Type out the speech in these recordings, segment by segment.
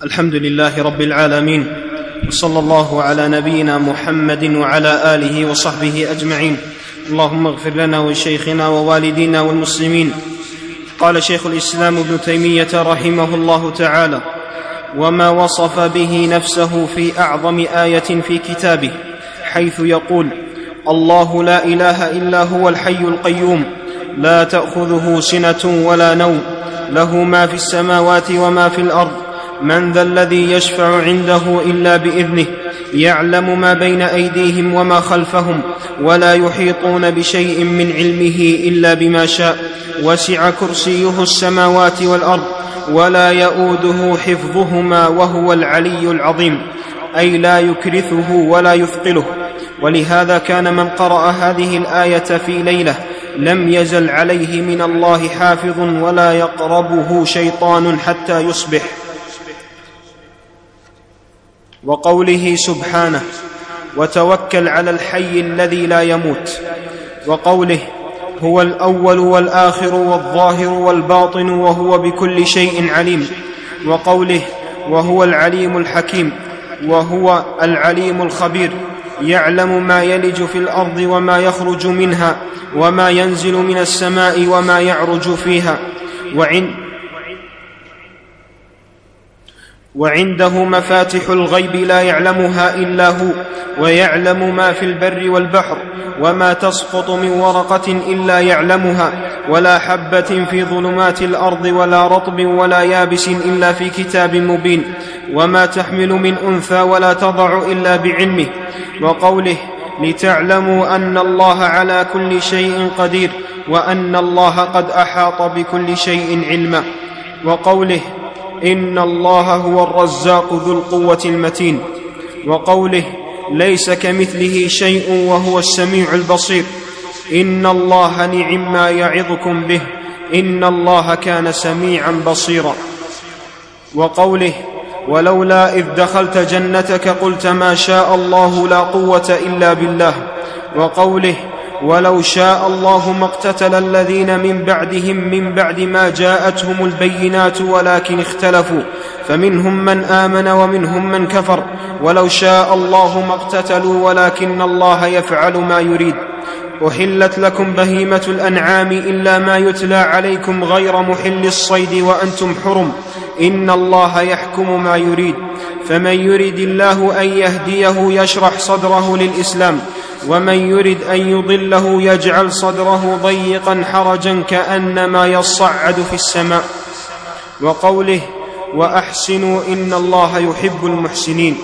الحمد لله رب العالمين، وصلى الله على نبينا محمد وعلى آله وصحبه أجمعين. اللهم اغفر لنا ولشيخنا ووالدينا والمسلمين. قال شيخ الإسلام ابن تيمية رحمه الله تعالى: وما وصف به نفسه في أعظم آية في كتابه، حيث يقول: الله لا إله إلا هو الحي القيوم، لا تأخذه سنة ولا نوم، له ما في السماوات وما في الأرض، من ذا الذي يشفع عنده إلا بإذنه، يعلم ما بين أيديهم وما خلفهم، ولا يحيطون بشيء من علمه إلا بما شاء، وسع كرسيه السماوات والأرض، ولا يؤوده حفظهما، وهو العلي العظيم، أي لا يكرثه ولا يثقله. ولهذا كان من قرأ هذه الآية في ليلة لم يزل عليه من الله حافظ، ولا يقربه شيطان حتى يصبح. وقوله سبحانه: وتوكل على الحي الذي لا يموت. وقوله: هو الأول والآخر والظاهر والباطن، وهو بكل شيء عليم. وقوله: وهو العليم الحكيم، وهو العليم الخبير، يعلم ما يلج في الأرض وما يخرج منها، وما ينزل من السماء وما يعرج فيها، وعنده مفاتح الغيب لا يعلمها إلا هو، ويعلم ما في البر والبحر، وما تسقط من ورقة إلا يعلمها، ولا حبة في ظلمات الأرض، ولا رطب ولا يابس إلا في كتاب مبين، وما تحمل من أنثى ولا تضع إلا بعلمه. وقوله: لتعلموا أن الله على كل شيء قدير، وأن الله قد أحاط بكل شيء علما. وقوله: إن الله هو الرزاق ذو القوة المتين. وقوله: ليس كمثله شيء وهو السميع البصير. إن الله نعم ما يعظكم به، إن الله كان سميعا بصيرا. وقوله: ولولا إذ دخلت جنتك قلت ما شاء الله لا قوة إلا بالله. وقوله: ولو شاء الله ما اقتتل الذين من بعدهم من بعد ما جاءتهم البينات ولكن اختلفوا، فمنهم من آمن ومنهم من كفر، ولو شاء الله ما اقتتلوا ولكن الله يفعل ما يريد. أحلت لكم بهيمة الأنعام إلا ما يتلى عليكم غير محل الصيد وأنتم حرم، إن الله يحكم ما يريد. فمن يرد الله أن يهديه يشرح صدره للإسلام، ومن يرد أن يضله يجعل صدره ضيقا حرجا كأنما يصعد في السماء. وقوله: وأحسنوا إن الله يحب المحسنين،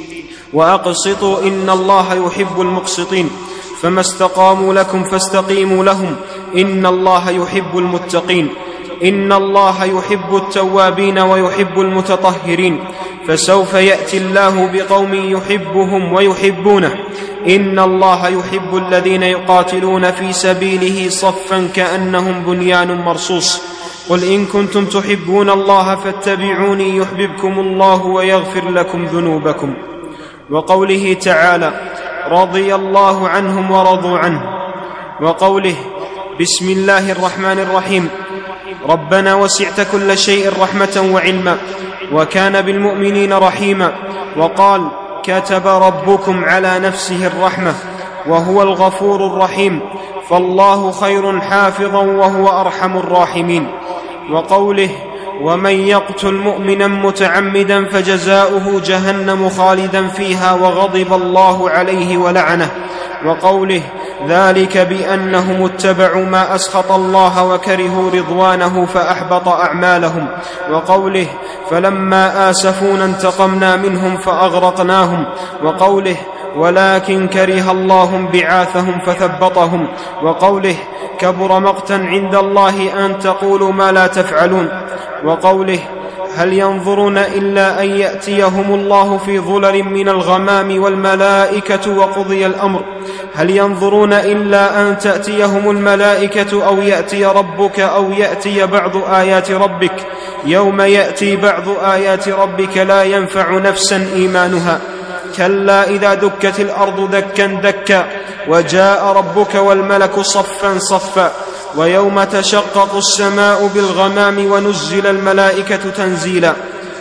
وأقسطوا إن الله يحب المقسطين، فما استقاموا لكم فاستقيموا لهم، إن الله يحب المتقين. إن الله يحب التوابين ويحب المتطهرين، فسوف يأتي الله بقوم يحبهم ويحبونه. إن الله يحب الذين يقاتلون في سبيله صفا كأنهم بنيان مرصوص. قل إن كنتم تحبون الله فاتبعوني يحببكم الله ويغفر لكم ذنوبكم. وقوله تعالى: رضي الله عنهم ورضوا عنه. وقوله: بسم الله الرحمن الرحيم، ربنا وسعت كل شيء رحمة وعلما، وكان بالمؤمنين رحيما. وقال: كتب ربكم على نفسه الرحمة، وهو الغفور الرحيم، فالله خير حافظا وهو أرحم الراحمين. وقوله: ومن يقتل مؤمنا متعمدا فجزاؤه جهنم خالدا فيها وغضب الله عليه ولعنه. وقوله: ذلك بأنهم اتبعوا ما أسخط الله وكرهوا رضوانه فأحبط أعمالهم. وقوله: فلما آسفونا انتقمنا منهم فأغرقناهم. وقوله: ولكن كره الله بعاثهم فثبطهم. وقوله: كبر مقتا عند الله أن تقولوا ما لا تفعلون. وقوله: هل ينظرون إلا أن يأتيهم الله في ظلل من الغمام والملائكة وقضي الأمر. هل ينظرون إلا أن تأتيهم الملائكة أو يأتي ربك أو يأتي بعض آيات ربك. يوم يأتي بعض آيات ربك لا ينفع نفسا إيمانها. كلا إذا دكت الأرض دكا دكا وجاء ربك والملك صفا صفا. ويوم تشقق السماء بالغمام ونزل الملائكة تنزيلا.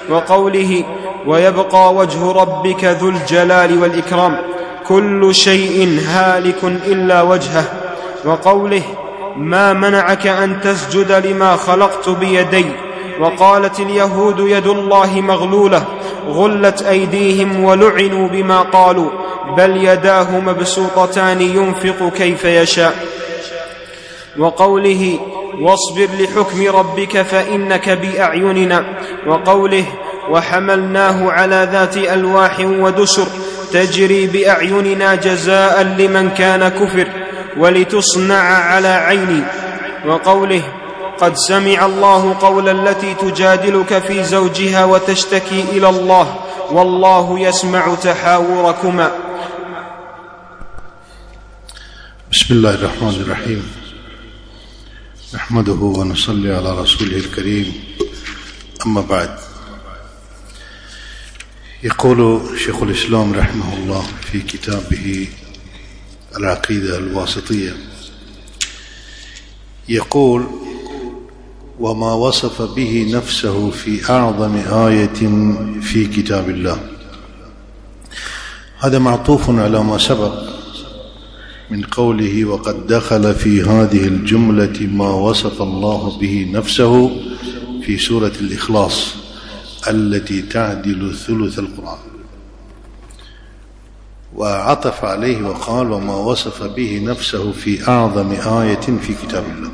وقوله ويبقى وجه ربك ذو الجلال والإكرام كل شيء هالك إلا وجهه، وقوله ما منعك أن تسجد لما خلقت بيدي، وقالت اليهود يد الله مغلولة غلت أيديهم ولعنوا بما قالوا بل يداه مبسوطتان ينفق كيف يشاء، وقوله واصبر لحكم ربك فإنك بأعيننا، وقوله وحملناه على ذات ألواح ودسر تجري بأعيننا جزاء لمن كان كفر ولتصنع على عيني، وقوله قد سمع الله قول التي تجادلك في زوجها وتشتكي إلى الله والله يسمع تحاوركما. بسم الله الرحمن الرحيم، نحمده ونصلي على رسوله الكريم، أما بعد. يقول شيخ الإسلام رحمه الله في كتابه العقيدة الواسطية، يقول وما وصف به نفسه في أعظم آية في كتاب الله. هذا معطوف على ما سبق من قوله وقد دخل في هذه الجملة ما وصف الله به نفسه في سورة الإخلاص التي تعدل ثلث القرآن، وعطف عليه وقال وما وصف به نفسه في أعظم آية في كتاب الله.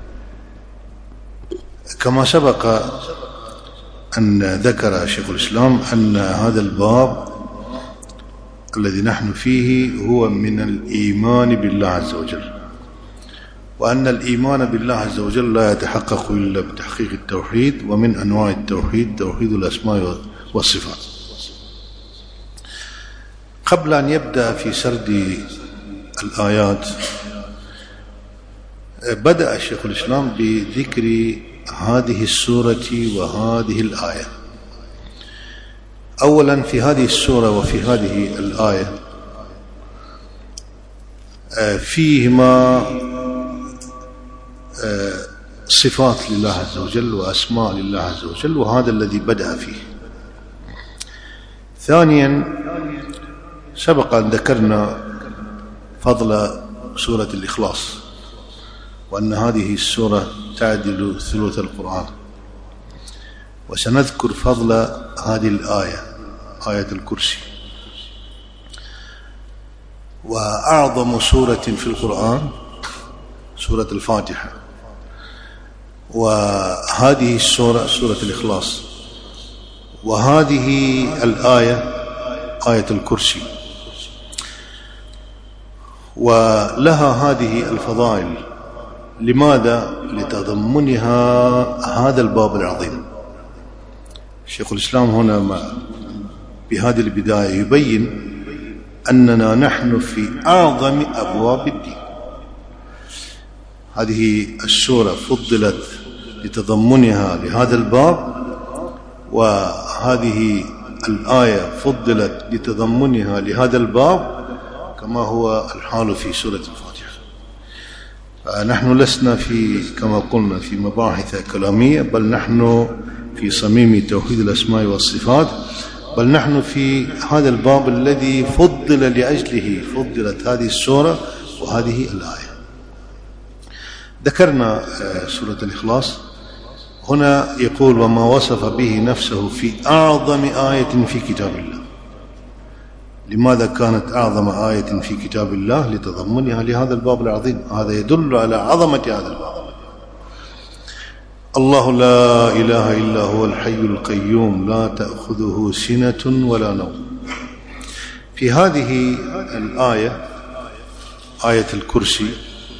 كما سبق أن ذكر شيخ الإسلام أن هذا الباب الذي نحن فيه هو من الإيمان بالله عز وجل، وأن الإيمان بالله عز وجل لا يتحقق إلا بتحقيق التوحيد، ومن أنواع التوحيد توحيد الأسماء والصفات. قبل أن يبدأ في سرد الآيات بدأ شيخ الإسلام بذكر هذه السورة وهذه الآية. أولا في هذه السورة وفي هذه الآية فيهما صفات لله عز وجل وأسماء لله عز وجل، وهذا الذي بدأ فيه. ثانيا سبق أن ذكرنا فضل سورة الإخلاص، وأن هذه السورة تعدل ثلث القرآن، وسنذكر فضل هذه الآية آية الكرسي. وأعظم سورة في القرآن سورة الفاتحة، وهذه السورة سورة الإخلاص، وهذه الآية آية الكرسي، ولها هذه الفضائل. لماذا؟ لتضمنها هذا الباب العظيم. شيخ الإسلام هنا بهذه البداية يبين أننا نحن في أعظم أبواب الدين. هذه السورة فضلت لتضمنها لهذا الباب، وهذه الآية فضلت لتضمنها لهذا الباب، كما هو الحال في سورة الفاتحة. فنحن لسنا كما قلنا في مباحث كلامية، بل نحن في صميم توحيد الأسماء والصفات، بل نحن في هذا الباب الذي فضل لأجله فضلت هذه السورة وهذه الآية. ذكرنا سورة الإخلاص. هنا يقول وما وصف به نفسه في أعظم آية في كتاب الله. لماذا كانت أعظم آية في كتاب الله؟ لتضمنها لهذا الباب العظيم. هذا يدل على عظمة هذا الباب. الله لا إله إلا هو الحي القيوم لا تأخذه سنة ولا نوم. في هذه الآية آية الكرسي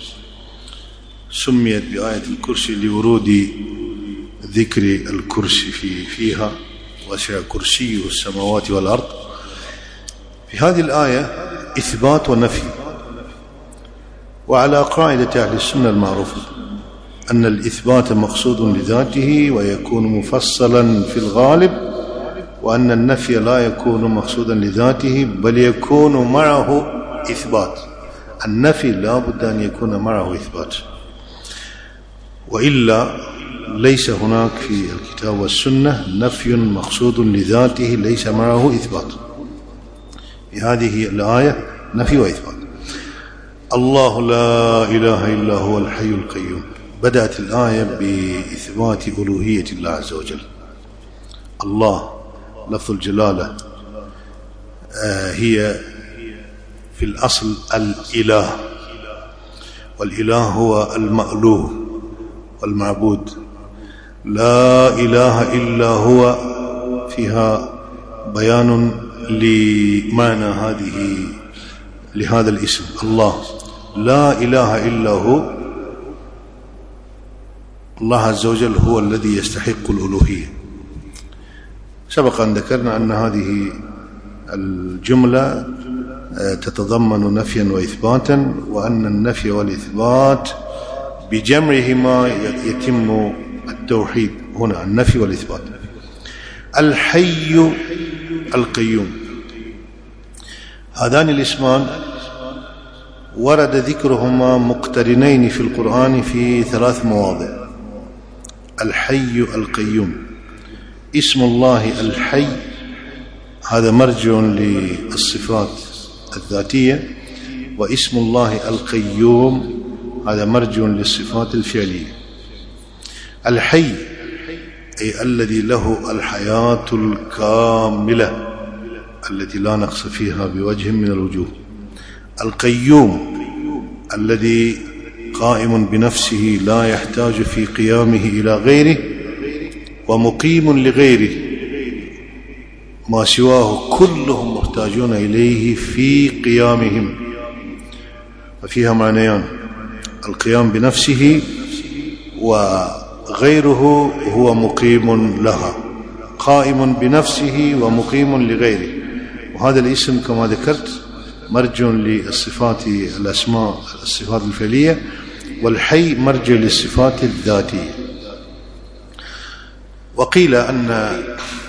سميت بآية الكرسي لورود ذكر الكرسي فيها، وسع كرسيه السماوات والأرض. في هذه الآية إثبات ونفي، وعلى قاعدة أهل السنة المعروفة أن الإثبات مقصود لذاته ويكون مفصلا في الغالب، وأن النفي لا يكون مقصودا لذاته بل يكون معه إثبات. النفي لا بد أن يكون معه إثبات، وإلا ليس هناك في الكتاب والسنة نفي مقصود لذاته ليس معه إثبات. في هذه الآية نفي وإثبات. الله لا إله إلا هو الحي القيوم. بدأت الآية بإثبات ألوهية الله عز وجل. الله لفظ الجلالة هي في الأصل الإله، والإله هو المألوه والمعبود. لا إله إلا هو فيها بيان لمعنى لهذا الاسم الله. لا إله إلا هو، الله عز وجل هو الذي يستحق الألوهية. سبق أن ذكرنا أن هذه الجملة تتضمن نفيا وإثباتا، وأن النفي والإثبات بجمعهما يتم التوحيد. هنا النفي والإثبات. الحي القيوم، هذان الاسمان ورد ذكرهما مقترنين في القرآن في 3 مواضع. الحي القيوم، اسم الله الحي هذا مرجع للصفات الذاتية، واسم الله القيوم هذا مرجع للصفات الفعلية. الحي أي الذي له الحياة الكاملة التي لا نقص فيها بوجه من الوجوه. القيوم الذي قائم بنفسه لا يحتاج في قيامه إلى غيره، ومقيم لغيره، ما سواه كلهم محتاجون إليه في قيامهم. ففيها معنيان: القيام بنفسه، وغيره هو مقيم لها. قائم بنفسه ومقيم لغيره. وهذا الاسم كما ذكرت مرجع للصفات الأسماء الصفات الفعلية، والحي مرجع للصفات الذاتية. وقيل أن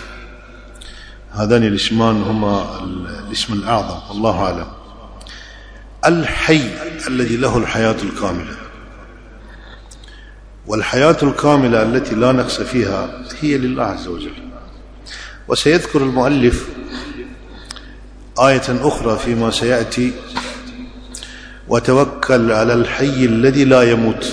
هذان الاسمان هما الاسم الأعظم، والله أعلم. الحي الذي له الحياة الكاملة، والحياة الكاملة التي لا نقص فيها هي لله عز وجل. وسيذكر المؤلف آية أخرى فيما سيأتي: وتوكل على الحي الذي لا يموت.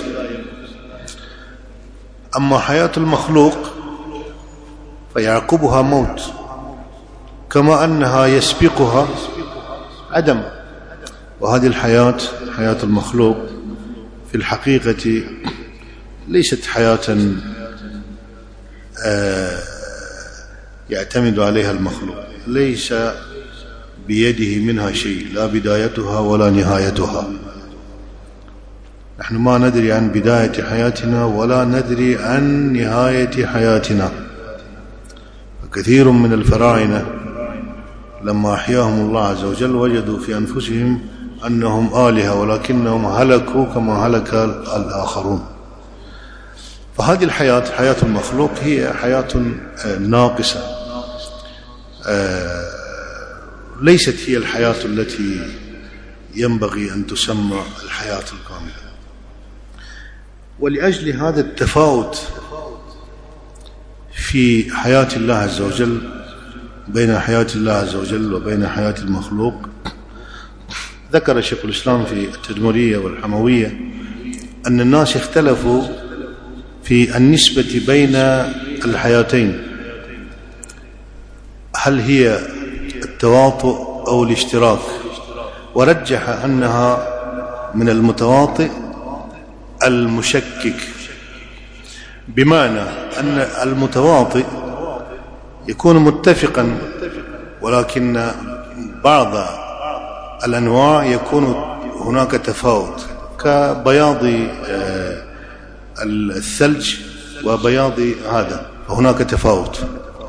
أما حياة المخلوق فيعقبها موت، كما أنها يسبقها عدم. وهذه الحياة، حياة المخلوق، في الحقيقة ليست حياة يعتمد عليها المخلوق، ليس بيده منها شيء، لا بدايتها ولا نهايتها. نحن ما ندري عن بداية حياتنا ولا ندري عن نهاية حياتنا. فكثير من الفراعنة لما أحياهم الله عز وجل وجدوا في أنفسهم أنهم آلهة، ولكنهم هلكوا كما هلك الآخرون. فهذه الحياة، حياة المخلوق، هي حياة ناقصة، ليست هي الحياة التي ينبغي أن تسمى الحياة الكاملة. ولأجل هذا التفاوت في حياة الله عز وجل، بين حياة الله عز وجل وبين حياة المخلوق، ذكر شيخ الإسلام في التدمرية والحموية أن الناس اختلفوا في النسبة بين الحياتين، هل هي التواطؤ أو الاشتراك، ورجح أنها من المتواطئ المشكك، بمعنى أن المتواطئ يكون متفقا، ولكن بعض الأنواع يكون هناك تفاوت، كبياض الثلج وبياض هذا، فهناك تفاوت.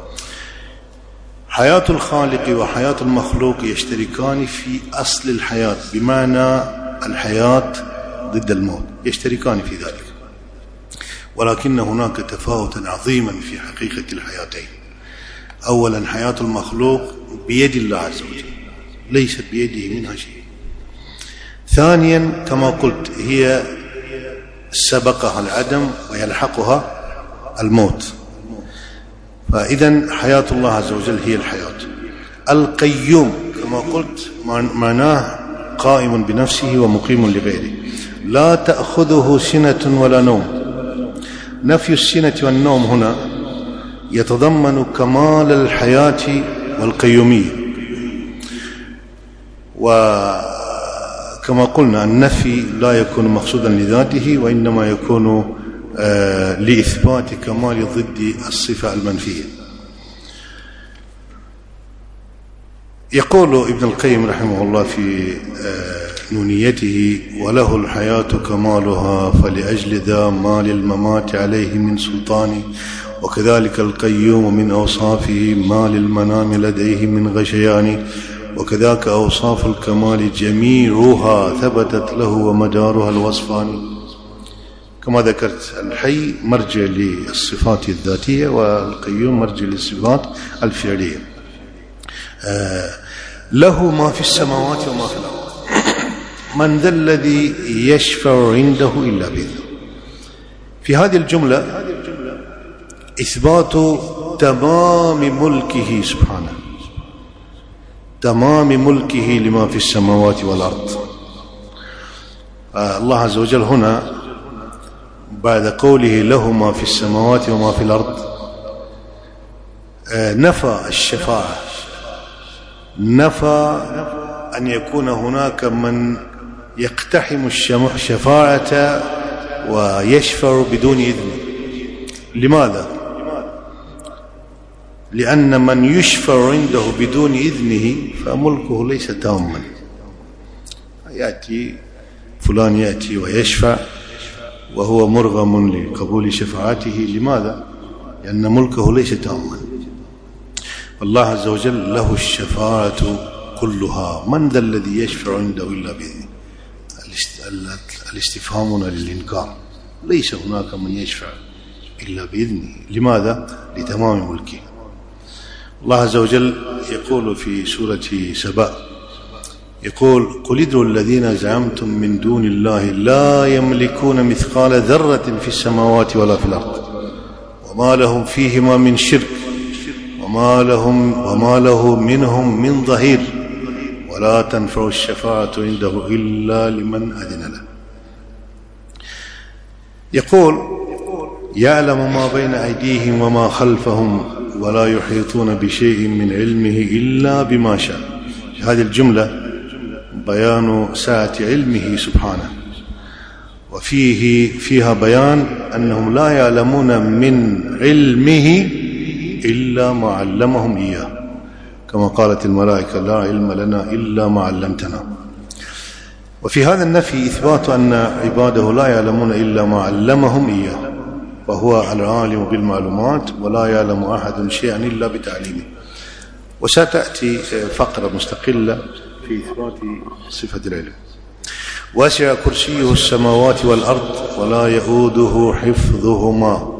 حياة الخالق وحياة المخلوق يشتركان في أصل الحياة، بمعنى الحياة ضد الموت، يشتركان في ذلك، ولكن هناك تفاوتا عظيما في حقيقة الحياتين. أولا، حياة المخلوق بيد الله عز وجل، ليست بيده منها شيء. ثانيا، كما قلت، هي سبقها العدم ويلحقها الموت. فإذن حياة الله عز وجل هي الحياة. القيوم كما قلت معناه قائم بنفسه ومقيم لغيره، لا تأخذه سنة ولا نوم. نفي السنة والنوم هنا يتضمن كمال الحياة والقيومية. وكما قلنا النفي لا يكون مقصودا لذاته، وإنما يكون لإثبات كمال ضد الصفة المنفية. يقول ابن القيم رحمه الله في نونيته: وله الحياة كمالها فلأجل ذا ما للممات عليه من سلطان، وكذلك القيوم من أوصافه ما للمنام لديه من غشيان، وكذاك أوصاف الكمال جميعها ثبتت له ومدارها الوصفان. كما ذكرت الحي مرجع للصفات الذاتية، والقيوم مرجع للصفات الفعلية. له ما في السماوات وما في الأرض، من ذا الذي يشفع عنده إلا بإذنه. في هذه الجملة إثبات تمام ملكه سبحانه، تمام ملكه لما في السماوات والأرض. الله عز وجل هنا بعد قوله له ما في السماوات وما في الأرض نفى الشفاعة، نفى أن يكون هناك من يقتحم الشفاعة ويشفع بدون إذن. لماذا؟ لأن من يشفع عنده بدون إذنه فملكه ليس تاما. يأتي فلان يأتي ويشفع وهو مرغم لقبول شفاعته. لماذا؟ لأن ملكه ليس تاما. الله عز وجل له الشفاعة كلها، من ذا الذي يشفع عنده إلا بإذنه. الاستفهام هنا للإنكار، ليس هناك من يشفع إلا بإذنه. لماذا؟ لتمام ملكه. الله عز وجل يقول في سورة سبأ، يقول: قل ادعوا الذين زعمتم من دون الله لا يملكون مثقال ذرة في السماوات ولا في الأرض وما لهم فيهما من شرك وما له منهم من ظهير ولا تنفع الشفاعة عنده إلا لمن أذن له. يقول: يعلم ما بين أيديهم وما خلفهم ولا يحيطون بشيء من علمه إلا بما شاء. هذه الجملة بيان سعة علمه سبحانه، وفيها بيان أنهم لا يعلمون من علمه إلا ما علمهم إياه، كما قالت الملائكة: لا علم لنا إلا ما علمتنا. وفي هذا النفي إثبات أن عباده لا يعلمون إلا ما علمهم إياه، وهو العالم بالمعلومات ولا يعلم أحد شيئا إلا بتعليمه. وستأتي فقرة مستقلة في إثبات صفة العلم. واسع كرسيه السماوات والأرض ولا يؤوده حفظهما.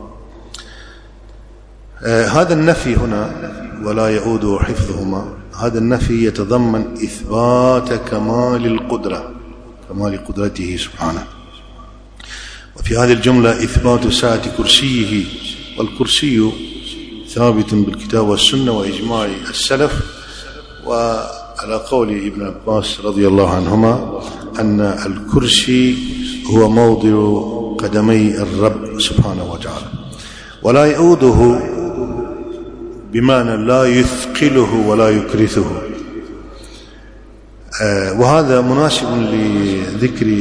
هذا النفي هنا ولا يؤوده حفظهما، هذا النفي يتضمن إثبات كمال القدرة، كمال قدرته سبحانه. وفي هذه الجملة إثبات سعة كرسيه، والكرسي ثابت بالكتاب والسنة وإجماع السلف. وعلى قول ابن عباس رضي الله عنهما أن الكرسي هو موضع قدمي الرب سبحانه وتعالى. ولا يؤوده بمعنى لا يثقله ولا يكرثه. وهذا مناسب لذكر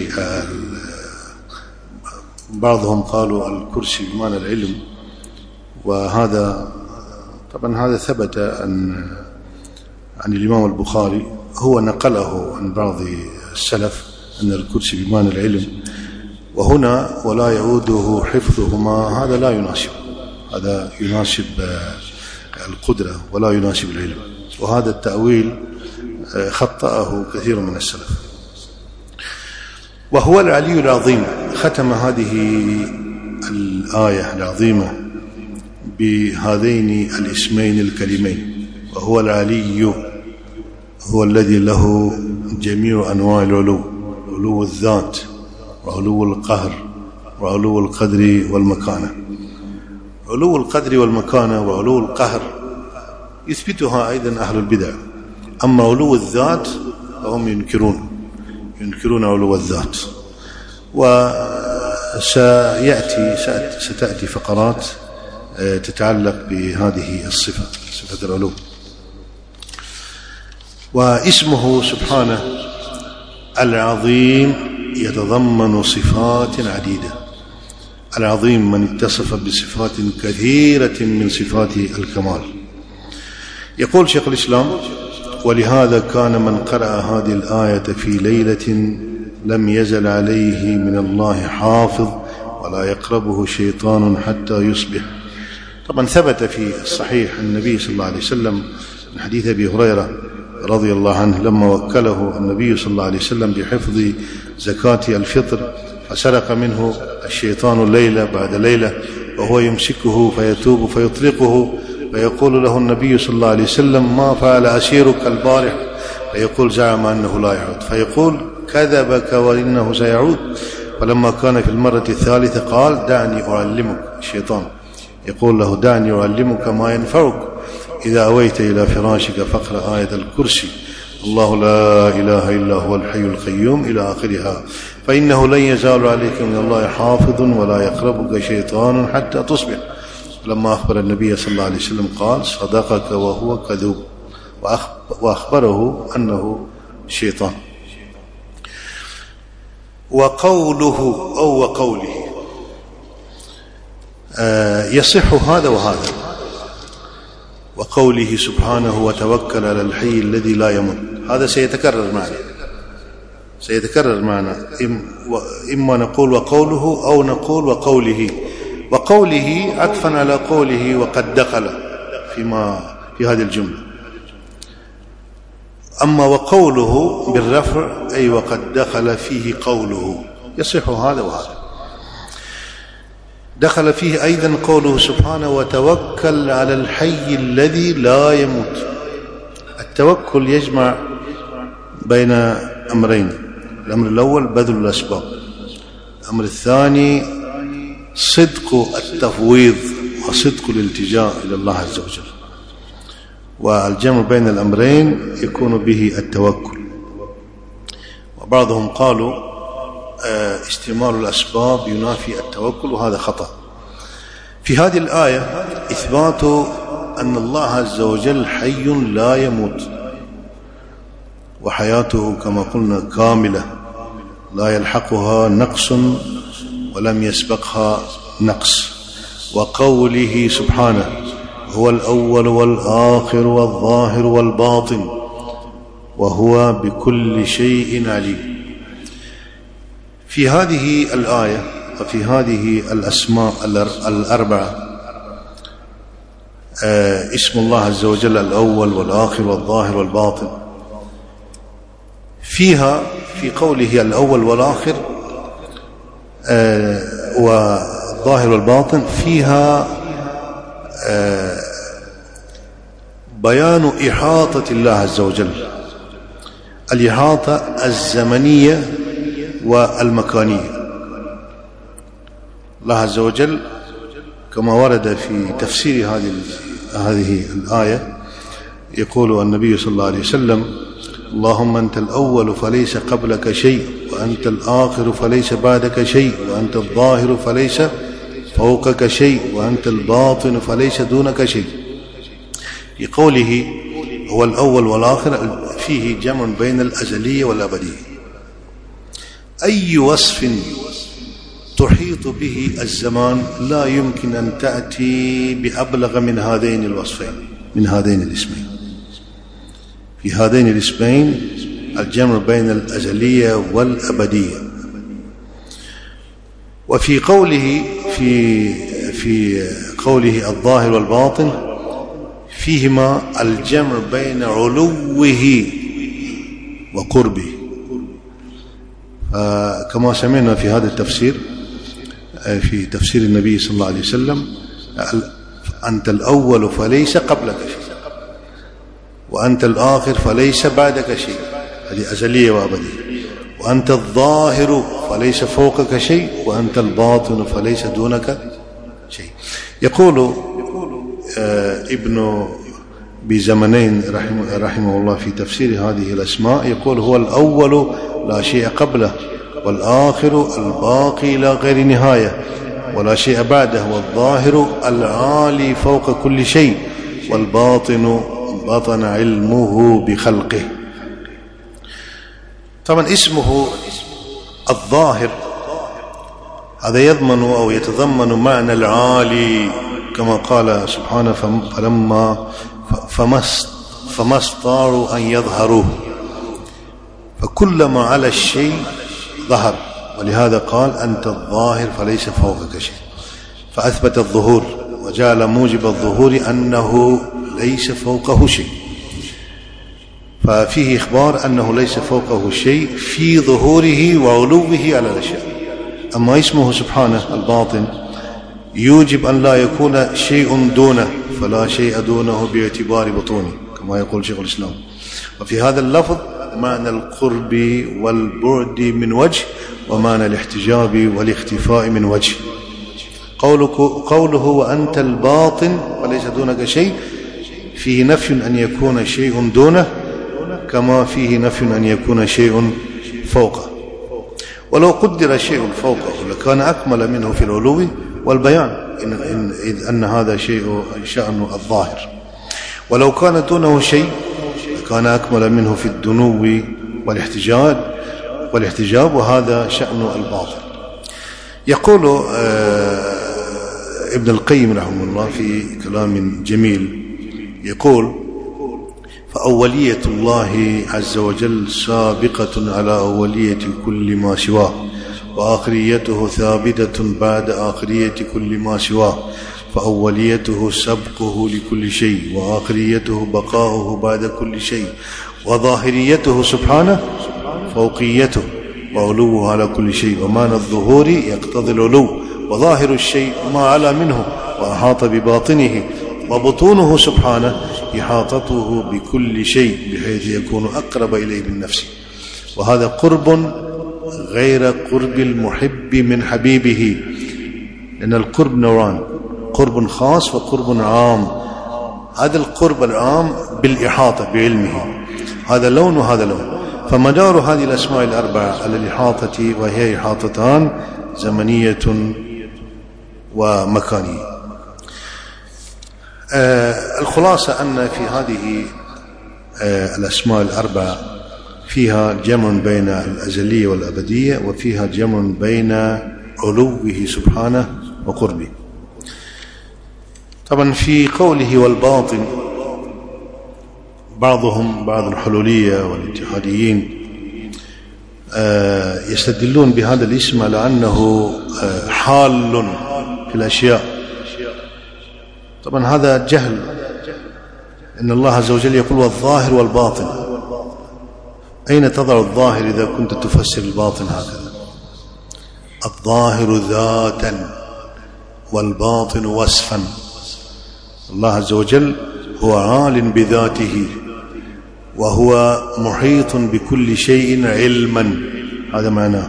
بعضهم قالوا الكرسي بمعنى العلم، وهذا طبعا هذا ثبت عن الإمام البخاري، هو نقله عن بعض السلف أن الكرسي بمعنى العلم. وهنا ولا يؤوده حفظهما، هذا لا يناسب، هذا يناسب القدرة ولا يناسب العلم. وهذا التأويل خطأه كثير من السلف. وهو العلي العظيم. ختم هذه الآية العظيمة بهذين الاسمين الكريمين: وهو العلي، هو الذي له جميع أنواع العلو، علو الذات وعلو القهر وعلو القدر والمكانة. علو القدر والمكانة وعلو القهر يثبتها أيضا أهل البدع. أما علو الذات فهم ينكرون علو الذات. ستأتي فقرات تتعلق بهذه الصفة، صفة العلو. واسمه سبحانه العظيم يتضمن صفات عديدة. العظيم من اتصف بصفات كثيرة من صفات الكمال. يقول شيخ الإسلام: ولهذا كان من قرأ هذه الآية في ليلة لم يزل عليه من الله حافظ ولا يقربه شيطان حتى يصبح. طبعا ثبت في الصحيح النبي صلى الله عليه وسلم من حديث أبي هريرة رضي الله عنه لما وكله النبي صلى الله عليه وسلم بحفظ زكاة الفطر فسرق منه الشيطان ليلة بعد ليلة وهو يمسكه فيتوب فيطلقه، فيقول له النبي صلى الله عليه وسلم: ما فعل أسيرك البارح؟ فيقول: زعم أنه لا يعود. فيقول: كذبك وإنه سيعود. فلما كان في المرة الثالثة قال: دعني أعلمك. الشيطان يقول له: دعني أعلمك ما ينفعك، إذا أويت إلى فراشك فاقرأ آية الكرسي: الله لا إله إلا هو الحي القيوم إلى آخرها، فإنه لن يزال عليك من الله حافظ ولا يقربك شيطان حتى تصبح. لما أخبر النبي صلى الله عليه وسلم قال: صدقك وهو كذوب، وأخبره أنه شيطان. وقوله أو وقوله يصح هذا وهذا. وقوله سبحانه: وتوكل على الحي الذي لا يموت، هذا سيتكرر معنا إما نقول وقوله أو نقول وقوله. وقوله عطفا على قوله وقد دخل في هذه الجملة. أما وقوله بالرفع أي وقد دخل فيه قوله، يصح هذا وهذا. دخل فيه أيضا قوله سبحانه: وتوكل على الحي الذي لا يموت. التوكل يجمع بين أمرين: الأمر الأول بذل الأسباب، الأمر الثاني صدق التفويض وصدق الالتجاء إلى الله عز وجل. والجمع بين الأمرين يكون به التوكل. وبعضهم قالوا استعمال الأسباب ينافي التوكل، وهذا خطأ. في هذه الآية إثبات أن الله عز وجل حي لا يموت، وحياته كما قلنا كاملة لا يلحقها نقص ولم يسبقها نقص. وقوله سبحانه: هو الأول والآخر والظاهر والباطن وهو بكل شيء عليم. في هذه الآية وفي هذه الأسماء الأربعة اسم الله عز وجل الأول والآخر والظاهر والباطن، فيها في قوله الأول والآخر والظاهر والباطن فيها بيان إحاطة الله عز وجل، الإحاطة الزمنية والمكانية. الله عز وجل كما ورد في تفسير هذه الآية يقول النبي صلى الله عليه وسلم: اللهم أنت الأول فليس قبلك شيء، وأنت الآخر فليس بعدك شيء، وأنت الظاهر فليس فوقك شيء، وأنت الباطن فليس دونك شيء. في قوله هو الأول والآخر فيه جمع بين الأزلية والأبدية. أي وصف تحيط به الزمان لا يمكن أن تأتي بأبلغ من هذين الوصفين، من هذين الاسمين. في هذين الاسمين الجمع بين الأزلية والأبدية. وفي قوله في قوله الظاهر والباطن فيهما الجمع بين علوه وقربه. كما سمعنا في هذا التفسير في تفسير النبي صلى الله عليه وسلم: أنت الأول فليس قبلك شيء، وأنت الآخر فليس بعدك شيء، هذه أزلية وأبدية. وأنت الظاهر فليس فوقك شيء، وأنت الباطن فليس دونك شيء. يقول ابن بزمنين رحمه الله في تفسير هذه الأسماء، يقول: هو الأول لا شيء قبله، والآخر الباقي لا غير نهاية ولا شيء بعده، والظاهر العالي فوق كل شيء، والباطن بطن علمه بخلقه. طبعا اسمه الظاهر هذا يضمن أو يتضمن معنى العالي، كما قال سبحانه: فما استطاعوا أن يظهروه، فكلما على الشيء ظهر، ولهذا قال: أنت الظاهر فليس فوقك شيء، فأثبت الظهور وجعل موجب الظهور أنه ليس فوقه شيء، ففيه إخبار أنه ليس فوقه شيء في ظهوره وعلوه على الأشياء. أما اسمه سبحانه الباطن يوجب أن لا يكون شيء دونه، فلا شيء دونه باعتبار بطونه، كما يقول شيخ الإسلام. وفي هذا اللفظ معنى القرب والبعد من وجه، ومعنى الاحتجاب والاختفاء من وجه. قوله وأنت الباطن وليس دونك شيء فيه نفي أن يكون شيء دونه، كما فيه نفي أن يكون شيء فوقه. ولو قدر شيء فوقه لكان أكمل منه في العلو والبيان، إذ أن هذا شيء شأن الظاهر. ولو كان دونه شيء لكان أكمل منه في الدنو والاحتجاب، وهذا شأن الباطن. يقول ابن القيم رحمه الله في كلام جميل، يقول: فأولية الله عز وجل سابقة على أولية كل ما سواه، وآخريته ثابتة بعد آخرية كل ما سواه، فأوليته سبقه لكل شيء، وآخريته بقاؤه بعد كل شيء، وظاهريته سبحانه فوقيته وعلوه على كل شيء. ومعنى الظهور يقتضي العلو، وظاهر الشيء ما علا منه وأحاط بباطنه، وبطونه سبحانه إحاطته بكل شيء بحيث يكون أقرب إليه من نفسه. وهذا قرب غير قرب المحب من حبيبه، لأن القرب نوعان: قرب خاص وقرب عام. هذا القرب العام بالإحاطة بعلمه، هذا لون وهذا لون. فمدار هذه الأسماء الأربعة على الإحاطة، وهي إحاطتان زمنية ومكانية. الخلاصة أن في هذه الأسماء الأربعة فيها جمع بين الأزلية والأبدية، وفيها جمع بين علوه سبحانه وقربه. طبعا في قوله والباطن، بعض الحلولية والاتحاديين يستدلون بهذا الاسم على أنه حال في الأشياء. طبعا هذا جهل، إن الله عز وجل يقول والظاهر والباطن. أين تضع الظاهر إذا كنت تفسر الباطن هكذا؟ الظاهر ذاتا والباطن وصفا. الله عز وجل هو عال بذاته، وهو محيط بكل شيء علما، هذا معناه.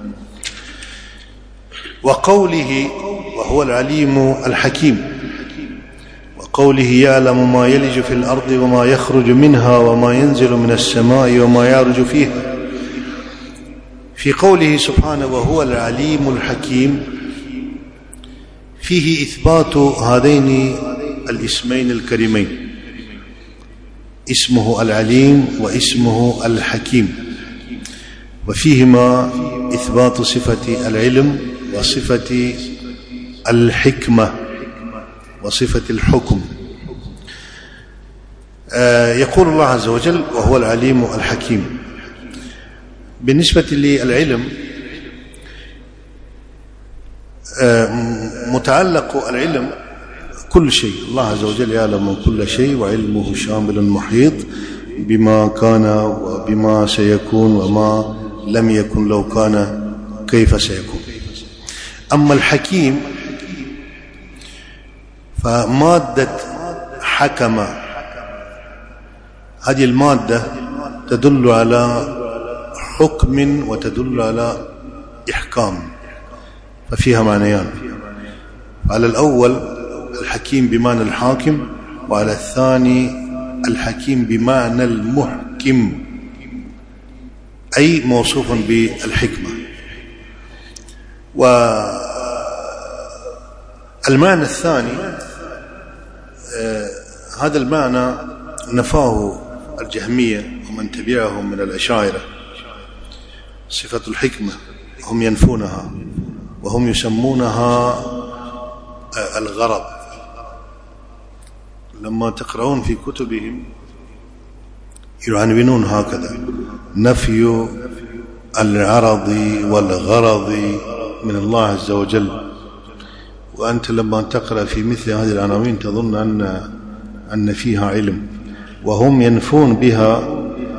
وقوله وهو العليم الحكيم، وقوله يعلم ما يلج في الأرض وما يخرج منها وما ينزل من السماء وما يعرج فيها. في قوله سبحانه وهو العليم الحكيم فيه إثبات هذين الاسمين الكريمين، اسمه العليم واسمه الحكيم، وفيهما إثبات صفة العلم وصفة الحكمة وصفة الحكم. يقول الله عز وجل وهو العليم الحكيم. بالنسبة للعلم، متعلق العلم كل شيء، الله عز وجل يعلم كل شيء، وعلمه شامل محيط بما كان وبما سيكون وما لم يكن لو كان كيف سيكون. أما الحكيم فمادة حكم، هذه المادة تدل على حكم وتدل على إحكام، ففيها معنيان. على الأول الحكيم بمعنى الحاكم، وعلى الثاني الحكيم بمعنى المحكم، أي موصوف بالحكمة. والمعنى الثاني هذا المعنى نفاه الجهمية ومن تبعهم من الأشاعرة، صفة الحكمة هم ينفونها وهم يسمونها الغرض. لما تقرؤون في كتبهم يعنونون هكذا: نفي العرض والغرض من الله عز وجل. وأنت لما تقرأ في مثل هذه العناوين تظن أن فيها علم، وهم ينفون بها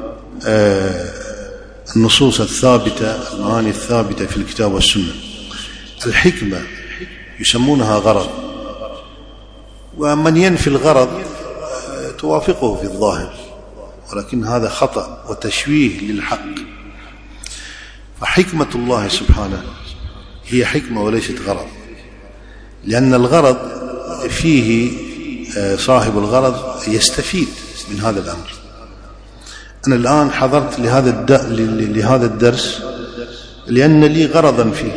النصوص الثابتة، المعاني الثابتة في الكتاب والسنة. الحكمة يسمونها غرض، ومن ينفي الغرض توافقه في الظاهر، ولكن هذا خطأ وتشويه للحق. فحكمة الله سبحانه هي حكمة وليست غرض، لأن الغرض فيه صاحب الغرض يستفيد من هذا الأمر. أنا الآن حضرت لهذا الدرس لأن لي غرضا فيه.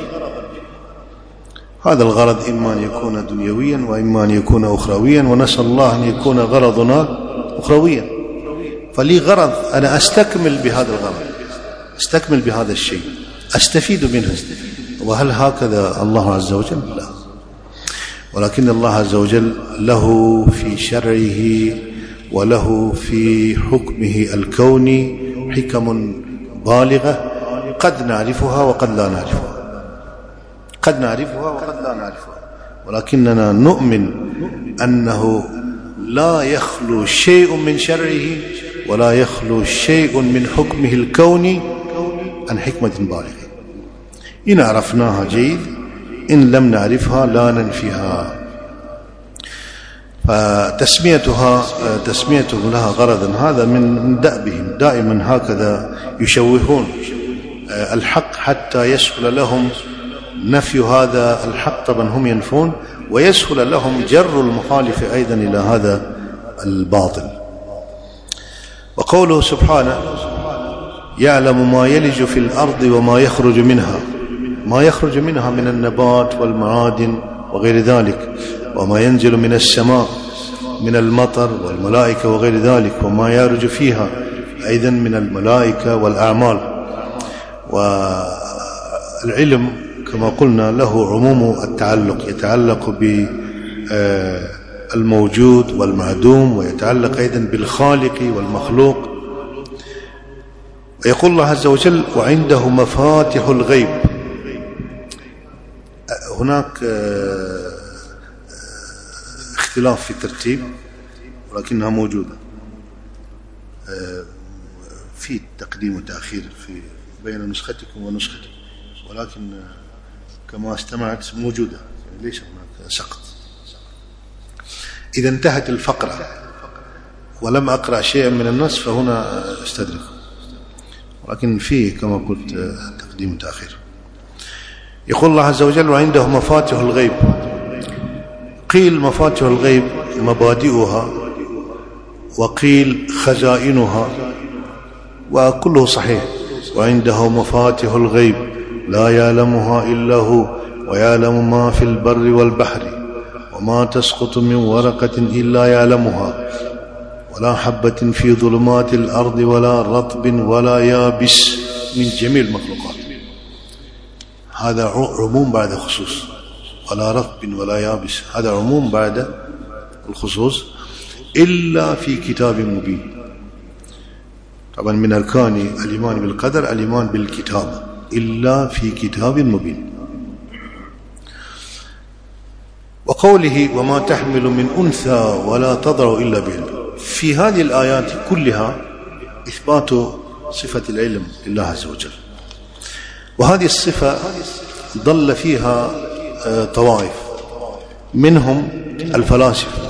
هذا الغرض إما أن يكون دنيويا وإما أن يكون أخرويا، ونسأل الله أن يكون غرضنا أخرويا. فلي غرض أنا أستكمل بهذا الغرض، أستكمل بهذا الشيء، أستفيد منه. وهل هكذا الله عز وجل؟ لا، ولكن الله عز وجل له في شرعه وله في حكمه الكوني حكم بالغة قد نعرفها وقد لا نعرفها، قد نعرفها وقد لا نعرفها، ولكننا نؤمن أنه لا يخلو شيء من شرعه ولا يخلو شيء من حكمه الكوني عن حكمة بالغة. إن عرفناها جيد، إن لم نعرفها لا ننفيها. فتسميته لها غرضا هذا من دأبهم، دائما هكذا يشوهون الحق حتى يسهل لهم نفي هذا الحق. طبعا هم ينفون، ويسهل لهم جر المخالف أيضا إلى هذا الباطل. وقوله سبحانه: يعلم ما يلج في الأرض وما يخرج منها، ما يخرج منها من النبات والمعادن وغير ذلك، وما ينزل من السماء من المطر والملائكة وغير ذلك، وما يرج فيها أيضا من الملائكة والأعمال. والعلم كما قلنا له عموم التعلق، يتعلق بالموجود والمعدوم، ويتعلق أيضا بالخالق والمخلوق. ويقول الله عز وجل: وعنده مفاتح الغيب. هناك اختلاف في الترتيب ولكنها موجودة، في تقديم وتأخير بين نسختكم ونسختي، ولكن كما استمعت موجودة، ليس هناك سقط. إذا انتهت الفقرة ولم أقرأ شيئا من النص فهنا استدرك، ولكن فيه كما قلت تقديم وتأخير. يقول الله عز وجل: وعنده مفاتح الغيب. قيل مفاتح الغيب مبادئها، وقيل خزائنها، وكله صحيح. وعنده مفاتح الغيب لا يعلمها إلا هو، ويعلم ما في البر والبحر، وما تسقط من ورقة إلا يعلمها، ولا حبة في ظلمات الأرض ولا رطب ولا يابس من جميع المخلوقات. هذا عموم بعد خصوص، ولا رطب ولا يابس، هذا عموم بعد الخصوص، إلا في كتاب مبين. طبعا من أركان الإيمان بالقدر الإيمان بالكتاب، إلا في كتاب مبين. وقوله: وما تحمل من أنثى ولا تضع إلا بعلمه. في هذه الآيات كلها إثبات صفة العلم لله عز وجل، وهذه الصفة ضل فيها طوائف، منهم الفلاسفة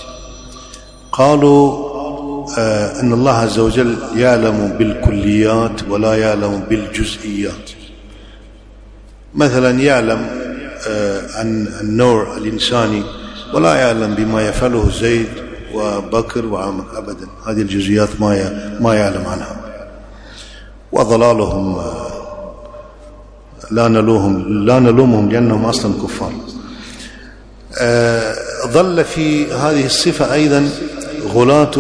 قالوا أن الله عز وجل يعلم بالكليات ولا يعلم بالجزئيات. مثلا يعلم عن النوع الإنساني ولا يعلم بما يفعله زيد وبكر وعمر أبدا. هذه الجزئيات ما يعلم عنها. وضلالهم لا نلومهم لأنهم أصلا كفار. ظل في هذه الصفة أيضا غلاة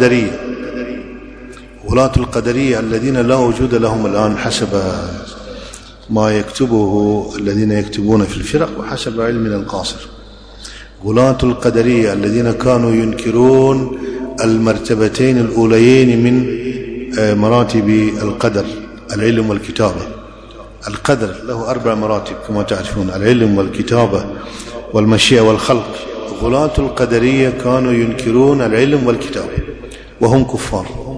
القدرية الذين لا وجود لهم الآن حسب ما يكتبه الذين يكتبون في الفرق وحسب علمنا القاصر. غلاة القدرية الذين كانوا ينكرون المرتبتين الأوليين من مراتب القدر، العلم والكتابة. القدر له 4 مراتب كما تعرفون: العلم والكتابة والمشيئة والخلق. غلاة القدرية كانوا ينكرون العلم والكتابة وهم كفار.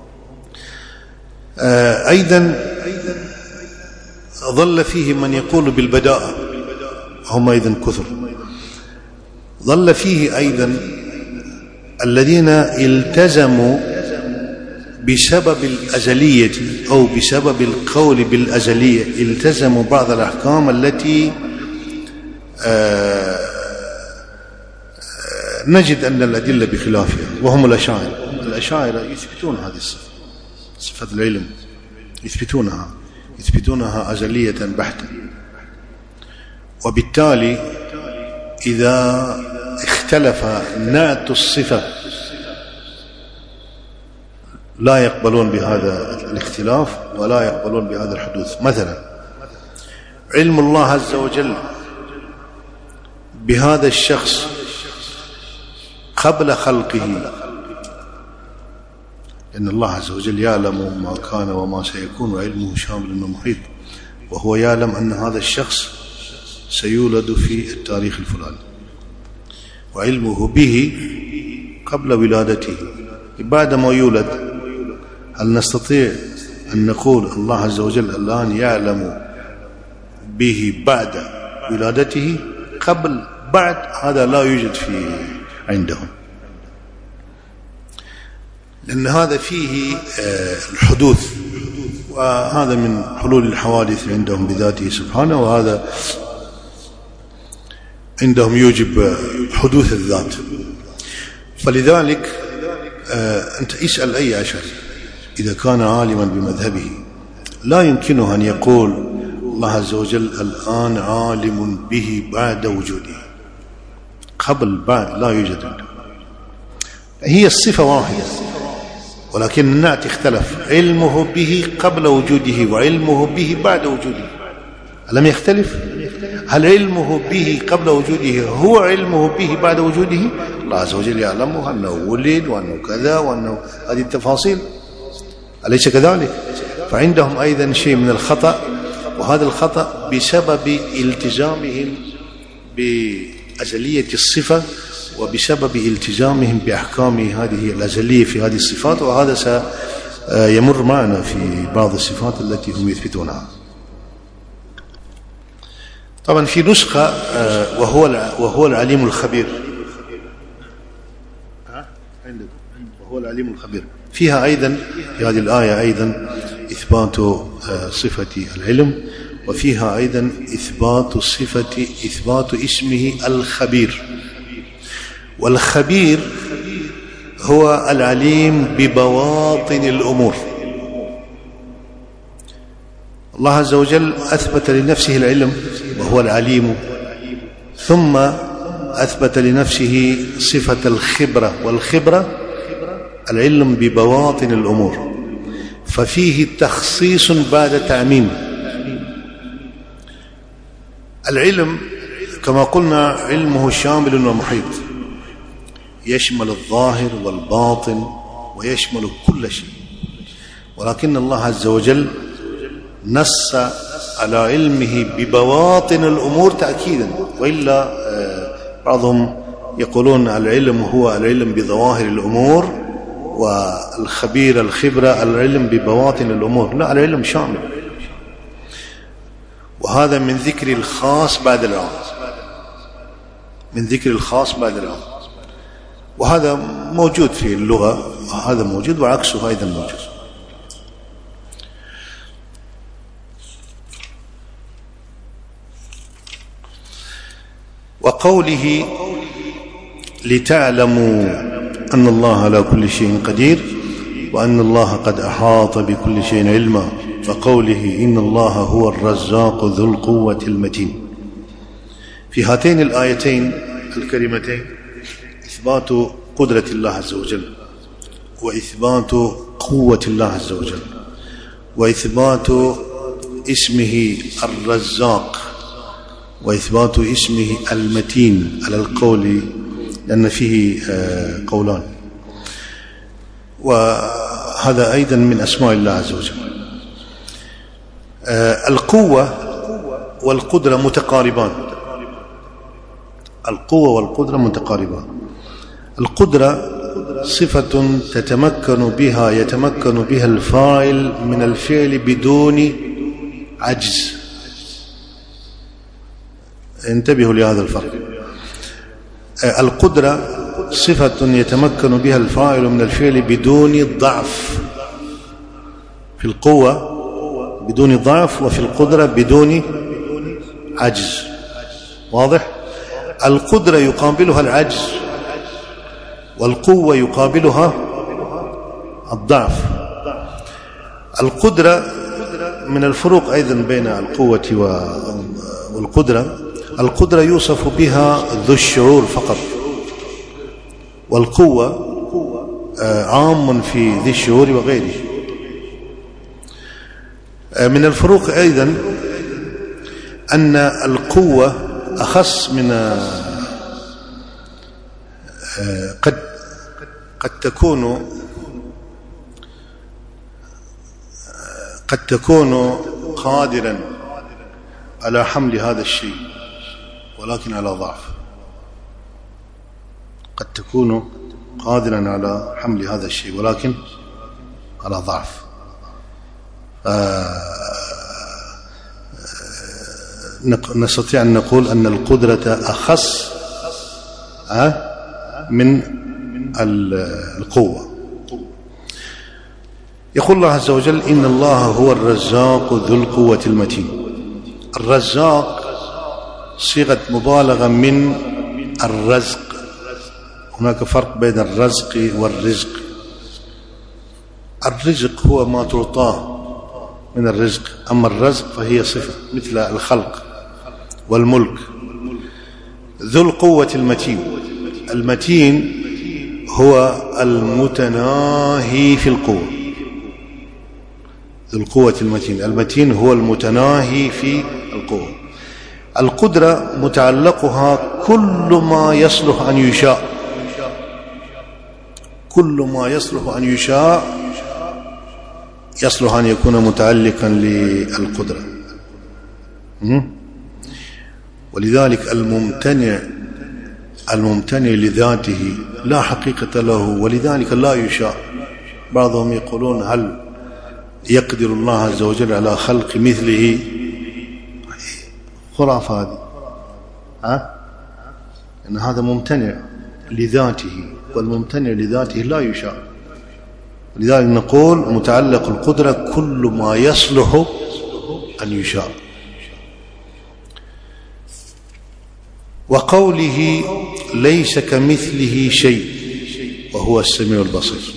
أيضا ظل فيه من يقول بالبداءة، هم أيضا كثر. ظل فيه أيضا الذين التزموا بسبب الأزلية أو بسبب القول بالأزلية، التزموا بعض الأحكام التي نجد أن الأدلة بخلافها، وهم الأشاعرة يثبتون هذه الصفة، صفة العلم يثبتونها أزلية بحتة. وبالتالي إذا اختلف نعت الصفة لا يقبلون بهذا الاختلاف ولا يقبلون بهذا الحدوث. مثلا علم الله عز وجل بهذا الشخص قبل خلقه، إن الله عز وجل يعلم ما كان وما سيكون وعلمه شامل ومحيط، وهو يعلم أن هذا الشخص سيولد في التاريخ الفلاني، وعلمه به قبل ولادته. بعد ما يولد هل نستطيع أن نقول الله عز وجل الآن يعلم به بعد ولادته؟ بعد هذا لا يوجد عندهم، لأن هذا فيه الحدوث، وهذا من حلول الحوادث عندهم بذاته سبحانه، وهذا عندهم يوجب حدوث الذات. فلذلك أنت اسأل أي أشعري إذا كان عالما بمذهبه لا يمكنه أن يقول الله عز وجل الآن عالم به بعد وجوده. بعد لا يوجد عنده. هي الصفة واحدة ولكن النعت اختلف، علمه به قبل وجوده وعلمه به بعد وجوده. ألم يختلف؟ هل علمه به قبل وجوده هو علمه به بعد وجوده؟ الله عز وجل يعلمه أنه ولد وأنه كذا وأنه هذه التفاصيل، أليس كذلك؟ فعندهم أيضا شيء من الخطأ، وهذا الخطأ بسبب التزامهم بأزلية الصفة وبسبب التزامهم بأحكام هذه الأزلية في هذه الصفات، وهذا سيمر معنا في بعض الصفات التي هم يثبتونها. طبعا في نسخة وهو العليم الخبير، وهو العليم الخبير، فيها أيضا في هذه الآية أيضا إثبات صفة العلم، وفيها أيضا إثبات اسمه الخبير. والخبير هو العليم ببواطن الأمور. الله عز وجل أثبت لنفسه العلم وهو العليم، ثم أثبت لنفسه صفة الخبرة، والخبرة العلم ببواطن الأمور، ففيه تخصيص بعد تعميم. العلم كما قلنا علمه شامل ومحيط، يشمل الظاهر والباطن ويشمل كل شيء، ولكن الله عز وجل نص على علمه ببواطن الأمور تأكيدا، وإلا بعضهم يقولون العلم هو العلم بظواهر الأمور، الخبرة العلم ببواطن الأمور. لا، العلم شامل، وهذا من ذكر الخاص بعد العام، وهذا موجود في اللغة، هذا موجود وعكسه أيضا موجود. وقوله لتعلموا أن الله على كل شيء قدير وأن الله قد أحاط بكل شيء علما، وقوله إن الله هو الرزاق ذو القوة المتين. في هاتين الآيتين الكريمتين إثبات قدرة الله عز وجل، وإثبات قوة الله عز وجل، وإثبات اسمه الرزاق، وإثبات اسمه المتين على القول، لأن فيه قولان، وهذا أيضا من أسماء الله عز وجل. القوة والقدرة متقاربان، القوة والقدرة متقاربان. القدرة صفة يتمكن بها الفاعل من الفعل بدون عجز. انتبهوا لهذا الفرق. القدرة صفة يتمكن بها الفاعل من الفعل بدون ضعف، في القوة بدون ضعف، وفي القدرة بدون عجز. واضح؟ القدرة يقابلها العجز، والقوة يقابلها الضعف. القدرة من الفروق أيضا بين القوة والقدرة، القدرة يوصف بها ذو الشعور فقط، والقوة عام في ذي الشعور وغيره. من الفروق أيضا أن القوة أخص من قد تكون قادرا على حمل هذا الشيء ولكن على ضعف، قد تكون قادرا على حمل هذا الشيء ولكن على ضعف. نستطيع أن نقول أن القدرة أخص من القوة. يقول الله عز وجل إن الله هو الرزاق ذو القوة المتين. الرزاق صيغة مبالغة من الرزق، هناك فرق بين الرزق والرزق. الرزق هو ما تعطاه من الرزق، أما الرزق فهي صفة مثل الخلق والملك. ذو القوة المتين، المتين هو المتناهي في القوة. ذو القوة المتين، المتين هو المتناهي في القوة. القدرة متعلقها كل ما يصلح أن يشاء، كل ما يصلح أن يشاء يصلح أن يكون متعلقا للقدرة. ولذلك الممتنع لذاته لا حقيقة له، ولذلك لا يشاء. بعضهم يقولون هل يقدر الله عز وجل على خلق مثله؟ خرافة هذه، إن هذا ممتنع لذاته، والممتنع لذاته لا يشاء. لذلك نقول متعلق القدرة كل ما يصلح أن يشاء. وقوله ليس كمثله شيء وهو السميع البصير،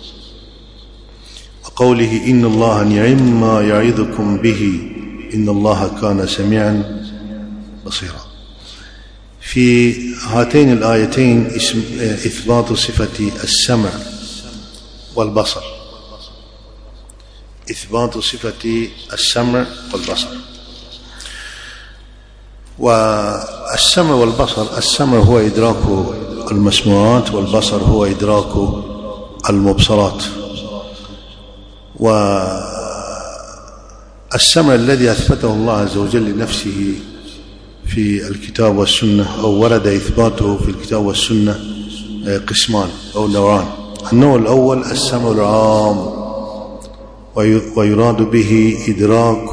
وقوله إن الله نعم ما يعظكم به إن الله كان سميعا بصيرا. في هاتين الآيتين إثبات صفة السمع والبصر، إثبات صفة السمع والبصر. والسمع والبصر، السمع هو إدراك المسموعات، والبصر هو إدراك المبصرات. والسمع الذي أثبته الله عز وجل لنفسه في الكتاب والسنة، أو ورد إثباته في الكتاب والسنة، قسمان أو نوعان. النوع الأول السمع العام، ويراد به إدراك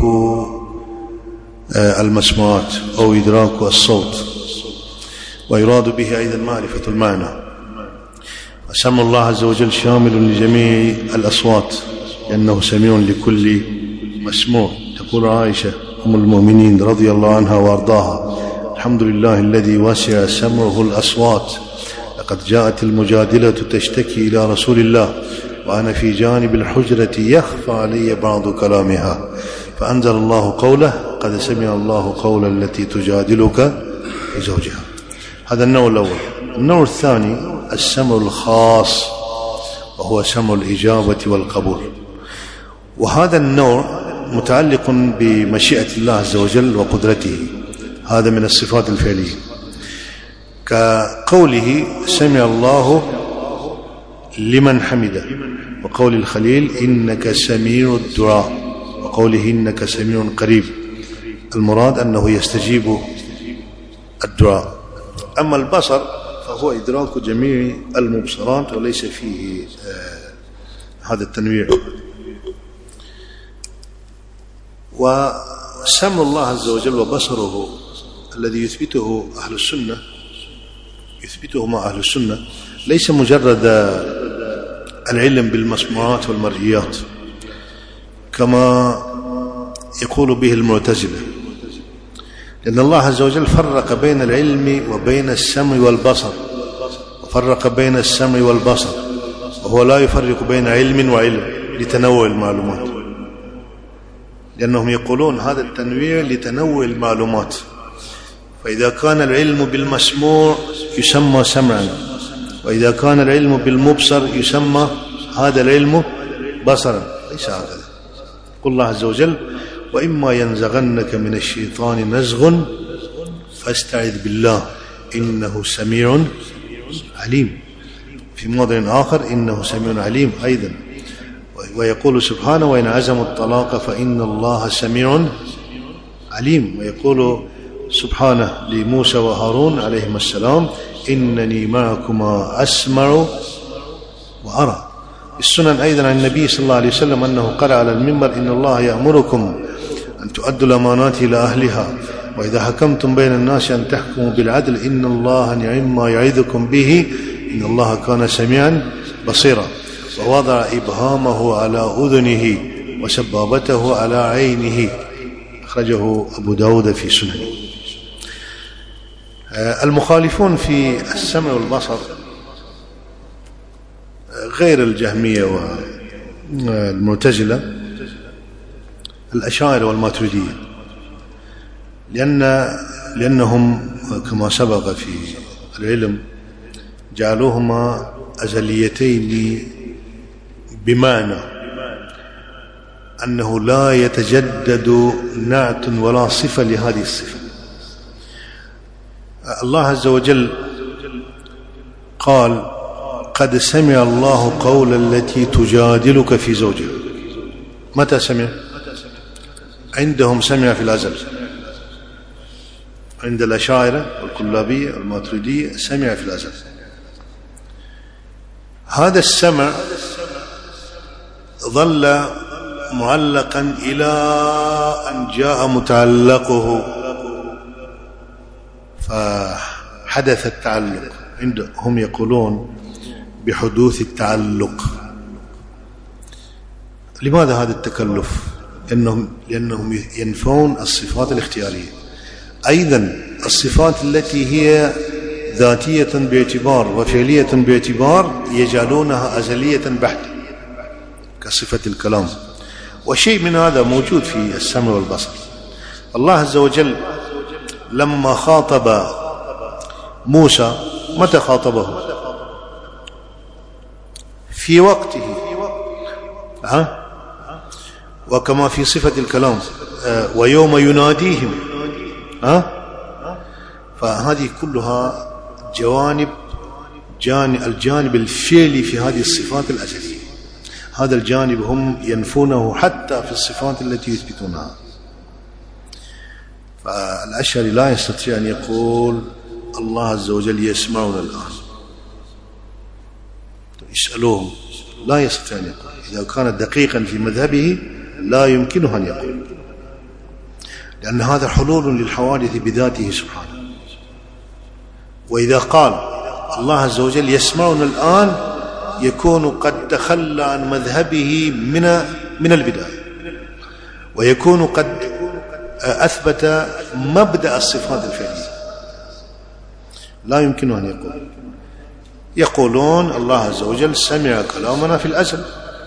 المسموعات أو إدراك الصوت، ويراد به أيضا معرفة المعنى. وسمع الله عز وجل شامل لجميع الأصوات لأنه سميع لكل مسموع. تقول عائشة أم المؤمنين رضي الله عنها وارضاها: الحمد لله الذي وسع سمعه الأصوات، لقد جاءت المجادلة تشتكي إلى رسول الله وأنا في جانب الحجرة يخفى علي بعض كلامها، فأنزل الله قوله قد سمع الله قول التي تجادلك في زوجها. هذا النوع الأول. النوع الثاني السمع الخاص، وهو سمع الإجابة والقبول، وهذا النوع متعلق بمشيئة الله عز وجل وقدرته، هذا من الصفات الفعلية، كقوله سمع الله لمن حمده، وقول الخليل إنك سميع الدعاء، وقوله إنك سميع قريب، المراد أنه يستجيب الدعاء. أما البصر فهو إدراك جميع المبصرات وليس فيه هذا التنويع. وسمع الله عز وجل وبصره الذي يثبته أهل السنة، يثبته مع أهل السنة، ليس مجرد العلم بالمسموعات والمرئيات كما يقول به المعتزلة، لأن الله عز وجل فرق بين العلم وبين السمع والبصر، وفرق بين السمع والبصر، وهو لا يفرق بين علم وعلم لتنوع المعلومات، لأنهم يقولون هذا التنويع لتنوع المعلومات، فإذا كان العلم بالمسموع يسمى سمعا، وإذا كان العلم بالمبصر يسمى هذا العلم بصرا، ليس هكذا. قل الله عز وجل وإما ينزغنك من الشيطان نزغ فاستعذ بالله إنه سميع عليم، في موضع آخر إنه سميع عليم أيضا، ويقول سبحانه وإن عزموا الطلاق فإن الله سميع عليم، ويقول سبحانه لموسى وهارون عليهما السلام إنني معكما أسمع وأرى. السنن أيضا عن النبي صلى الله عليه وسلم أنه قرأ على المنبر إن الله يأمركم أن تؤدوا الأمانات إلى أهلها وإذا حكمتم بين الناس أن تحكموا بالعدل إن الله نعم ما يعظكم به إن الله كان سميعا بصيرا، ووضع إبهامه على أذنه وسبابته على عينه، أخرجه أبو داود في سننه. المخالفون في السمع والبصر غير الجهمية والمعتزلة الأشاعرة والماتريدية، لأنهم كما سبق في العلم جعلوهما أزليتين، بمعنى أنه لا يتجدد نعت ولا صفة لهذه الصفة. الله عز وجل قال قد سمع الله قول التي تجادلك في زوجها. متى سمع؟ عندهم سمع في الأزل، عند الأشاعرة والكلابية والماتريدية سمع في الأزل. هذا السمع ظل معلقا إلى أن جاء متعلقه فحدث التعلق. هم يقولون بحدوث التعلق. لماذا هذا التكلف؟ لأنهم ينفون الصفات الاختيارية. أيضا الصفات التي هي ذاتية باعتبار وفعلية باعتبار يجعلونها أزلية بحتة كصفة الكلام، وشيء من هذا موجود في السمع والبصر. الله عز وجل لما خاطب موسى متى خاطبه؟ في وقته، وكما في صفة الكلام ويوم يناديهم، فهذه كلها الجانب الفعلي في هذه الصفات الأزلية. هذا الجانب هم ينفونه حتى في الصفات التي يثبتونها. فالأشعري لا يستطيع أن يقول الله عز وجل يسمعنا الآن، يسألوهم لا يستطيع أن يقول. إذا كان دقيقا في مذهبه لا يمكنه أن يقول، لأن هذا حلول للحوادث بذاته سبحانه. وإذا قال الله عز وجل يسمعنا الآن يكون قد تخلى عن مذهبه من البداية، ويكون قد أثبت مبدأ الصفات الفعلية. لا يمكن أن يقول. يقولون الله عز وجل سمع كلامنا في الأزل،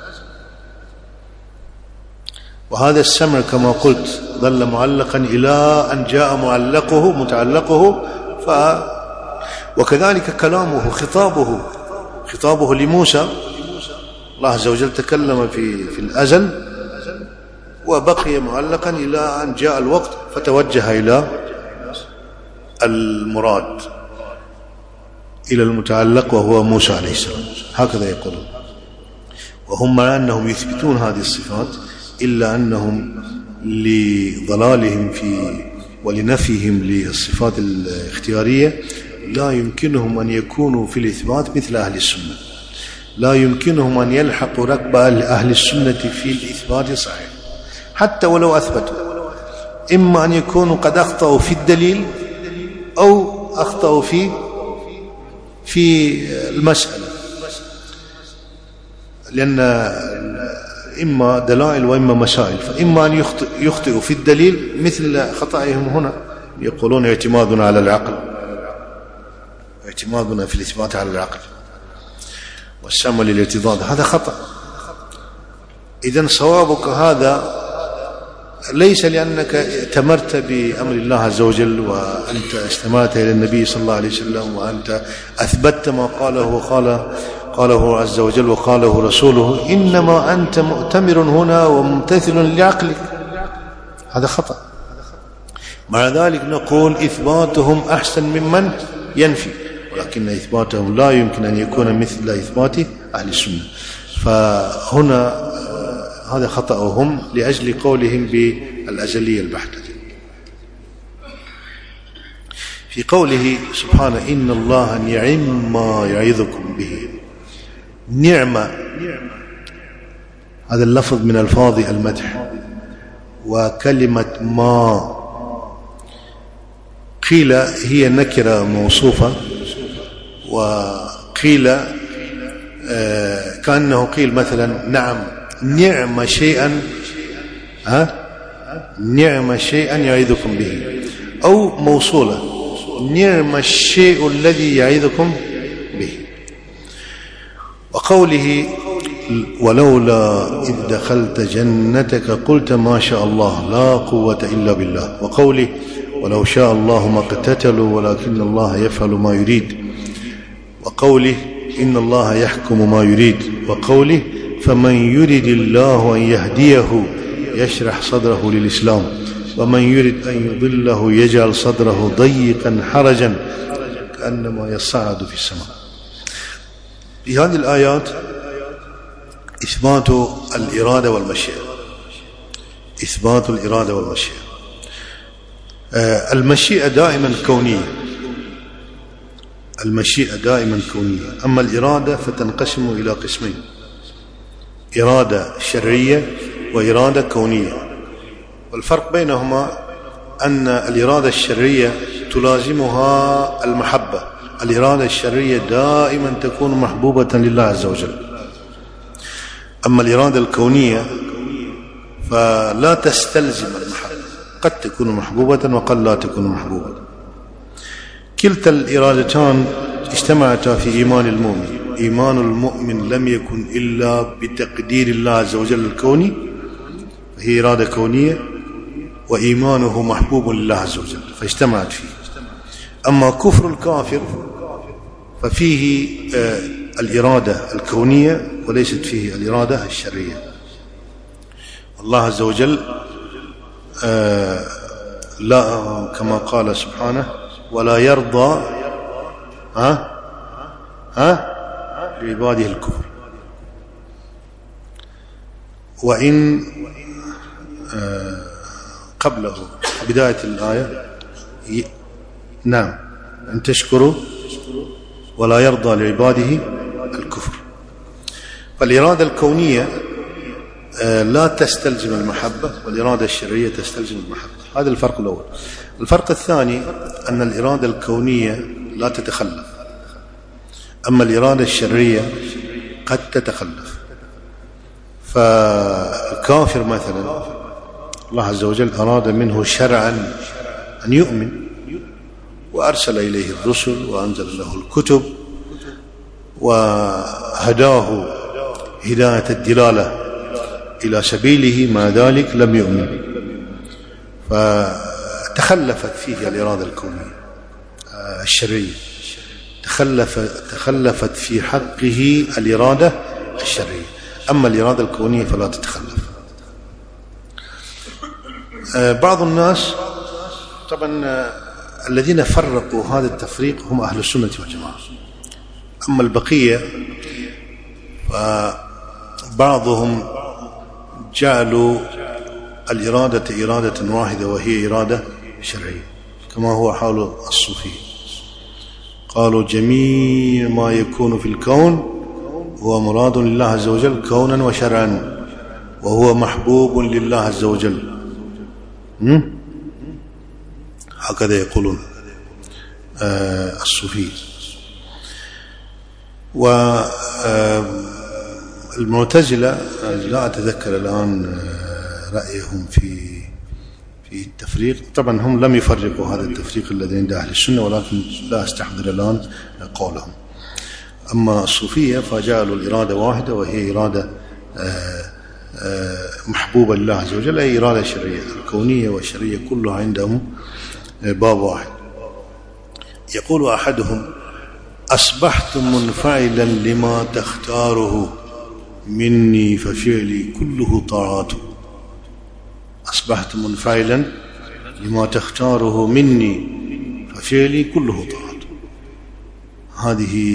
وهذا السمع كما قلت ظل معلقا إلى أن جاء متعلقه وكذلك كلامه خطابه لموسى، الله عز وجل تكلم في الأزل وبقي معلقا إلى أن جاء الوقت فتوجه إلى المراد، إلى المتعلق وهو موسى عليه السلام. هكذا يقولون، وهم مع أنهم يثبتون هذه الصفات إلا أنهم لضلالهم ولنفيهم للصفات الاختيارية لا يمكنهم أن يكونوا في الإثبات مثل أهل السنة، لا يمكنهم أن يلحقوا ركب أهل السنة في الإثبات صحيح، حتى ولو أثبتوا، إما أن يكونوا قد أخطأوا في الدليل أو أخطأوا في المسألة، لأن إما دلائل وإما مسائل، فإما أن يخطئوا في الدليل مثل خطأهم هنا، يقولون اعتمادنا على العقل، اعتمادنا في الإثبات على العقل والسمع للاعتضاد، هذا خطأ. إذن صوابك هذا ليس لأنك ائتمرت بأمر الله عز وجل وأنت استمعت إلى النبي صلى الله عليه وسلم وأنت أثبتت ما قاله عز وجل وقاله رسوله، إنما أنت مؤتمر هنا وممتثل لعقلك، هذا خطأ. مع ذلك نقول إثباتهم أحسن ممن ينفي، ولكن إثباتهم لا يمكن أن يكون مثل إثبات أهل السنة، فهنا هذا خطأهم لأجل قولهم بالأزلية البحتة. في قوله سبحانه إن الله نعم ما يعظكم به، نعمة هذا اللفظ من ألفاظ المدح، وكلمة ما قيل هي نكرة موصوفة، وقيل كأنه قيل مثلا نعم شيئا نعم شيئا يعظكم به، أو موصولة نعم الشيء الذي يعظكم به. وقوله ولولا إذ دخلت جنتك قلت ما شاء الله لا قوة إلا بالله. وقوله ولو شاء الله ما اقتتلوا ولكن الله يفعل ما يريد. وقوله إن الله يحكم ما يريد. وقوله فمن يرد الله أن يهديه يشرح صدره للإسلام ومن يرد أن يضله يجعل صدره ضيقا حرجا كأنما يصعد في السماء. في هذه الآيات إثبات الإرادة والمشيئة، إثبات الإرادة والمشيئة. المشيئة دائما كونية، المشيئة دائما كونية. أما الإرادة فتنقسم إلى قسمين، إرادة شرعية وإرادة كونية. والفرق بينهما أن الإرادة الشرعية تلازمها المحبة، الإرادة الشرعية دائما تكون محبوبة لله عز وجل. أما الإرادة الكونية فلا تستلزم المحبة، قد تكون محبوبة وقد لا تكون محبوبة. كلتا الإرادتان اجتمعتا في إيمان المؤمن. إيمان المؤمن لم يكن إلا بتقدير الله عز وجل الكوني، فهي إرادة كونية، وإيمانه محبوب لله عز وجل فاجتمعت فيه. أما كفر الكافر ففيه الإرادة الكونية وليست فيه الإرادة الشرعية. الله عز وجل لا كما قال سبحانه ولا يرضى لعباده الكفر. وإن قبله بداية الآية نعم أن تشكروا ولا يرضى لعباده الكفر. فالإرادة الكونية لا تستلزم المحبة، والإرادة الشرعية تستلزم المحبة. هذا الفرق الأول. الفرق الثاني أن الإرادة الكونية لا تتخلف، أما الإرادة الشرعية قد تتخلف. فالكافر مثلا الله عز وجل أراد منه شرعا أن يؤمن، وأرسل إليه الرسل وأنزل له الكتب، وهداه هداية الدلالة إلى سبيله، مع ذلك لم يؤمن، فتخلفت فيه الإرادة الكونية الشرعية، تخلفت في حقه الإرادة الشرعية. أما الإرادة الكونية فلا تتخلف. بعض الناس طبعا الذين فرقوا هذا التفريق هم أهل السنة والجماعة. أما البقية فبعضهم جعلوا الإرادة إرادة واحدة وهي إرادة شرعية، كما هو حال الصوفية. قالوا جميع ما يكون في الكون هو مراد لله عز وجل كونا وشرعا، وهو محبوب لله عز وجل. هكذا يقولون الصوفية. والمعتزلة لا أتذكر الآن رأيهم في التفريق. طبعا هم لم يفرقوا هذا التفريق الذي عند أهل السنة، ولكن لا أستحضر الآن قولهم. أما الصوفية فجعلوا الإرادة واحدة وهي إرادة محبوبة لله عز وجل، أي إرادة شرعية. الكونية والشرعية كلها عندهم باب واحد. يقول أحدهم: أصبحت منفعلا لما تختاره مني ففعلي كله طاعات. أصبحت منفعلا لما تختاره مني ففعلي كله طاعات. هذه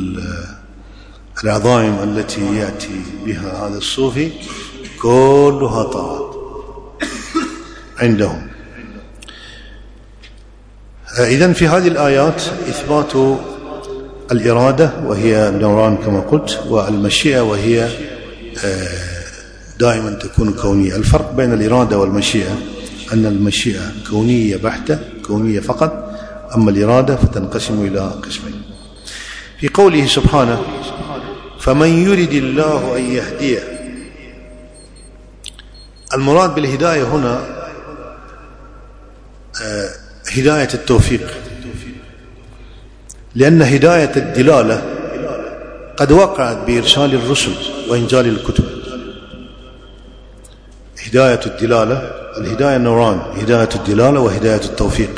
العظائم التي يأتي بها هذا الصوفي كلها طاعات عندهم. إذن في هذه الآيات إثبات الإرادة وهي نوران كما قلت، والمشيئة وهي دائما تكون كونية. الفرق بين الإرادة والمشيئة أن المشيئة كونية بحتة، كونية فقط، أما الإرادة فتنقسم إلى قسمين. في قوله سبحانه: فمن يرد الله أن يهديه، المراد بالهداية هنا هداية التوفيق، لأن هداية الدلالة قد وقعت بإرسال الرسل وإنزال الكتب. هداية الدلالة، الهداية نوران، هداية الدلالة وهداية التوفيق.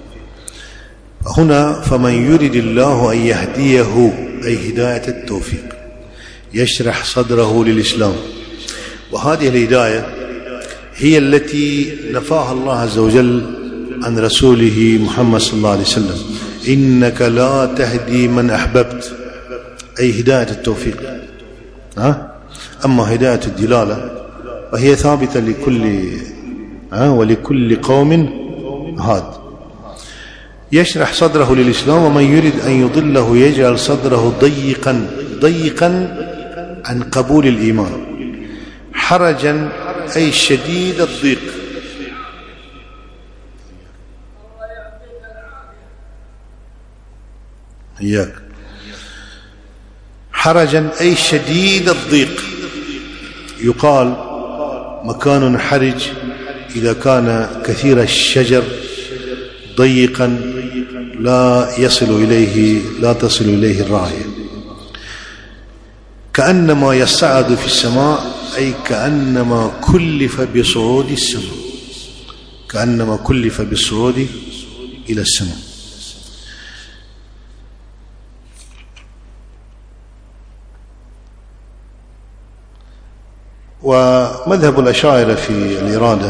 هنا فمن يرد الله أن يهديه أي هداية التوفيق، يشرح صدره للإسلام. وهذه الهداية هي التي نفاها الله عز وجل عن رسوله محمد صلى الله عليه وسلم: إنك لا تهدي من أحببت، أي هداية التوفيق. أما هداية الدلالة وهي ثابتة لكل ولكل قوم هاد. يشرح صدره للإسلام. ومن يريد أن يضله يجعل صدره ضيقا عن قبول الإيمان، حرجا أي شديد الضيق. إياك. حرجا أي شديد الضيق. يقال مكان حرج إذا كان كثير الشجر ضيقا لا تصل إليه الراحية. كأنما يصعد في السماء أي كأنما كلف بصعود السماء، كأنما كلف بالصعود إلى السماء. ومذهب الأشاعرة في الإرادة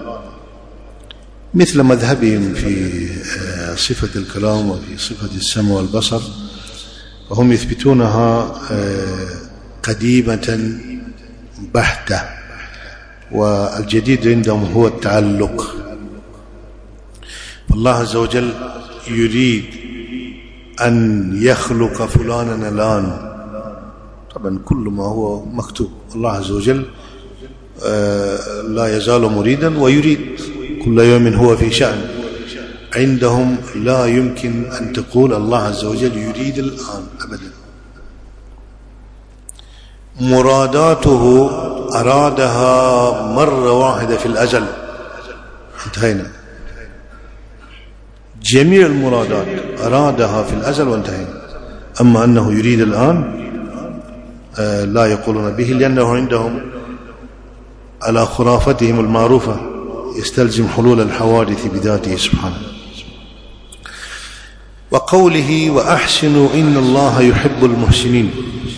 مثل مذهبهم في صفة الكلام وفي صفة السمع والبصر، وهم يثبتونها قديمة بحتة، والجديد عندهم هو التعلق. فالله عز وجل يريد أن يخلق فلانا الآن، طبعا كل ما هو مكتوب. الله عز وجل لا يزال مريدا ويريد، كل يوم هو في شأن. عندهم لا يمكن أن تقول الله عز وجل يريد الآن أبدا. مراداته أرادها مرة واحدة في الأزل، انتهينا. جميع المرادات أرادها في الأزل وانتهينا. أما أنه يريد الآن لا يقولون به، لأنه عندهم على خرافتهم المعروفة يستلزم حلول الحوادث بذاته سبحانه. وقوله وأحسنوا إن الله يحب المحسنين،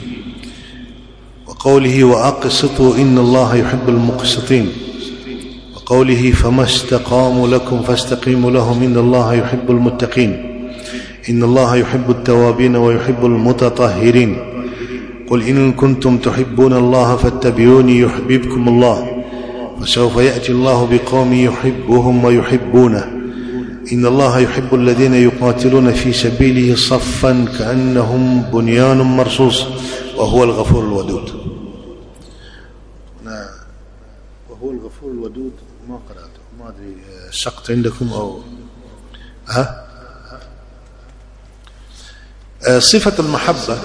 وقوله وأقسطوا إن الله يحب المقسطين، وقوله فما استقاموا لكم فاستقيموا لهم إن الله يحب المتقين، إن الله يحب التوابين ويحب المتطهرين، قل إن كنتم تحبون الله فاتبعوني يحببكم الله وسوف يأتي الله بقوم يحبهم ويحبونه، إن الله يحب الذين يقاتلون في سبيله صفا كأنهم بنيان مرصوص وهو الغفور الودود. وهو الغفور الودود ما قرأته، ما أدري سقط عندكم أو صفة المحبة.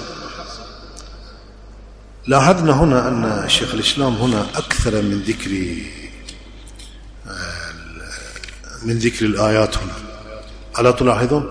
لاحظنا هنا أن الشيخ الإسلام هنا أكثر من ذكر الآيات هنا، ألا تلاحظون؟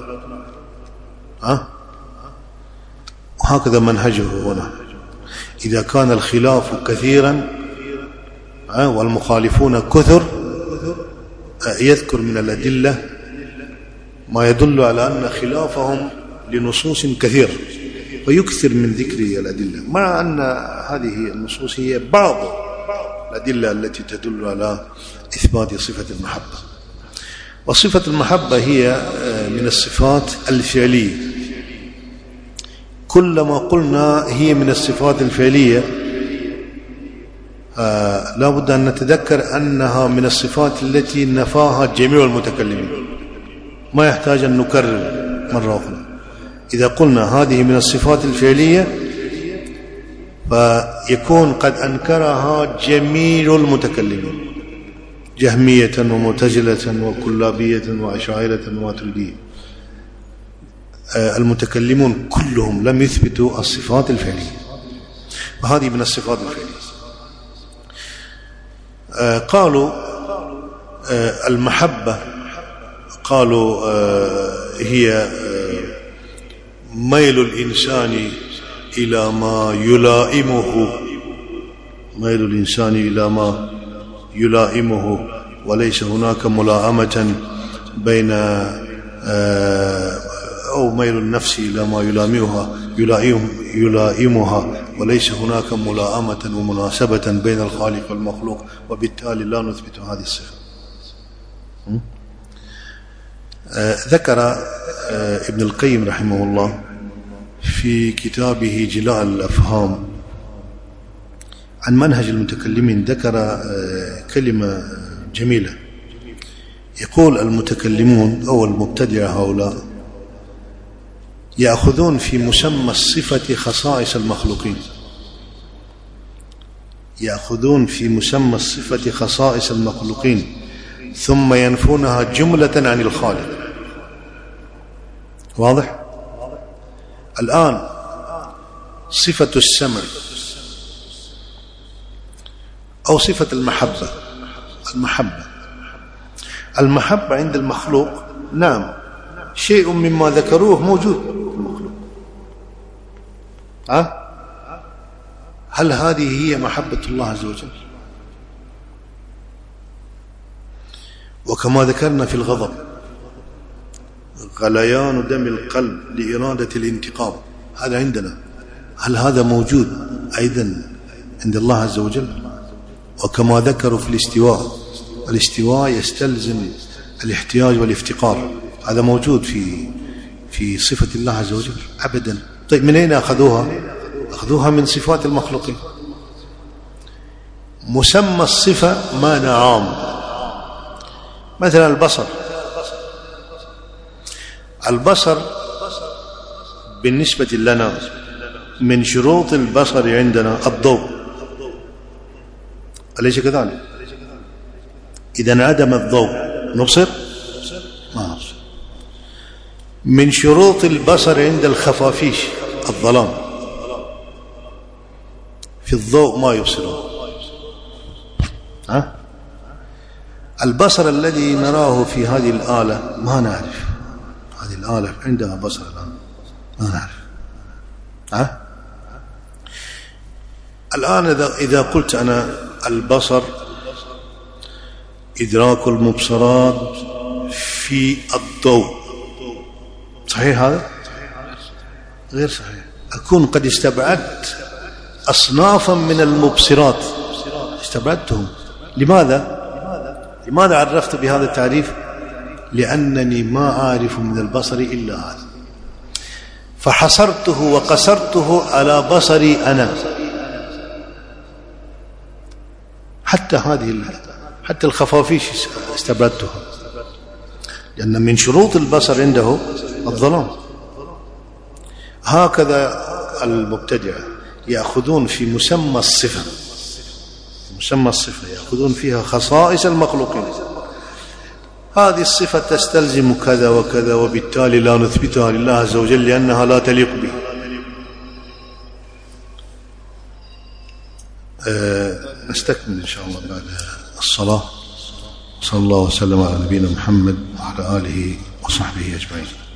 وهكذا منهجه هنا، إذا كان الخلاف كثيرا والمخالفون كثر يذكر من الأدلة ما يدل على أن خلافهم لنصوص كثير، ويكثر من ذكر الأدلة، مع أن هذه النصوص هي بعض الأدلة التي تدل على إثبات صفة المحبة. وصفة المحبة هي من الصفات الفعلية، كلما قلنا هي من الصفات الفعلية لا بد أن نتذكر أنها من الصفات التي نفاها جميع المتكلمين، ما يحتاج أن نكرر مرة أخرى. إذا قلنا هذه من الصفات الفعلية فيكون قد أنكرها جميع المتكلمين، جهمية ومعتزلة وكلابية وأشاعرة وماتريدية، المتكلمون كلهم لم يثبتوا الصفات الفعلية، وهذه من الصفات الفعلية. قالوا المحبة، قالوا هي ميل الإنسان إلى ما يلائمه، ميل الإنسان إلى ما يلائمه، وليس هناك ملائمة بين أو ميل النفس إلى ما يلائمها وليس هناك ملائمة ومناسبة بين الخالق والمخلوق، وبالتالي لا نثبت هذه الصفة. ذكر ابن القيم رحمه الله في كتابه جلاء الأفهام عن منهج المتكلمين، ذكر كلمة جميلة، يقول المتكلمون أو المبتدعة هؤلاء يأخذون في مسمى الصفة خصائص المخلوقين، يأخذون في مسمى الصفة خصائص المخلوقين ثم ينفونها جملة عن الخالق. واضح؟ الآن صفة السمع أو صفة المحبة عند المخلوق نعم شيء مما ذكروه موجود في المخلوق. هل هذه هي محبة الله عز وجل؟ وكما ذكرنا في الغضب غليان دم القلب لإرادة الانتقام، هذا عندنا، هل هذا موجود أيضا عند الله عز وجل؟ وكما ذكروا في الاستواء يستلزم الاحتياج والافتقار، هذا موجود في صفة الله عز وجل؟ أبدا. طيب من أين أخذوها؟ أخذوها من صفات المخلوقين. مسمى الصفة معنى عام، مثلا البصر بالنسبة لنا من شروط البصر عندنا الضوء، أليس كذلك؟ إذا انعدم الضوء نبصر؟ ما نبصر. من شروط البصر عند الخفافيش الظلام، في الضوء ما يبصرون. البصر الذي نراه في هذه الآلة ما نعرف، هذه الآلة عندها بصر الآن ما نعرف، الآن إذا قلت أنا البصر إدراك المبصرات في الضوء، صحيح هذا؟ غير صحيح. أكون قد استبعدت أصنافا من المبصرات، استبعدتهم. لماذا عرفت بهذا التعريف؟ لأنني ما أعرف من البصر إلا هذا، فحصرته وقصرته على بصري أنا. حتى الخفافيش استبعدتها، لأن من شروط البصر عنده الظلام. هكذا المبتدعة يأخذون في مسمى الصفة، يأخذون فيها خصائص المخلوقين. هذه الصفة تستلزم كذا وكذا، وبالتالي لا نثبتها لله عز وجل لأنها لا تليق به. نستكمل إن شاء الله بعد الصلاة. صلى الله وسلم على نبينا محمد وعلى آله وصحبه أجمعين.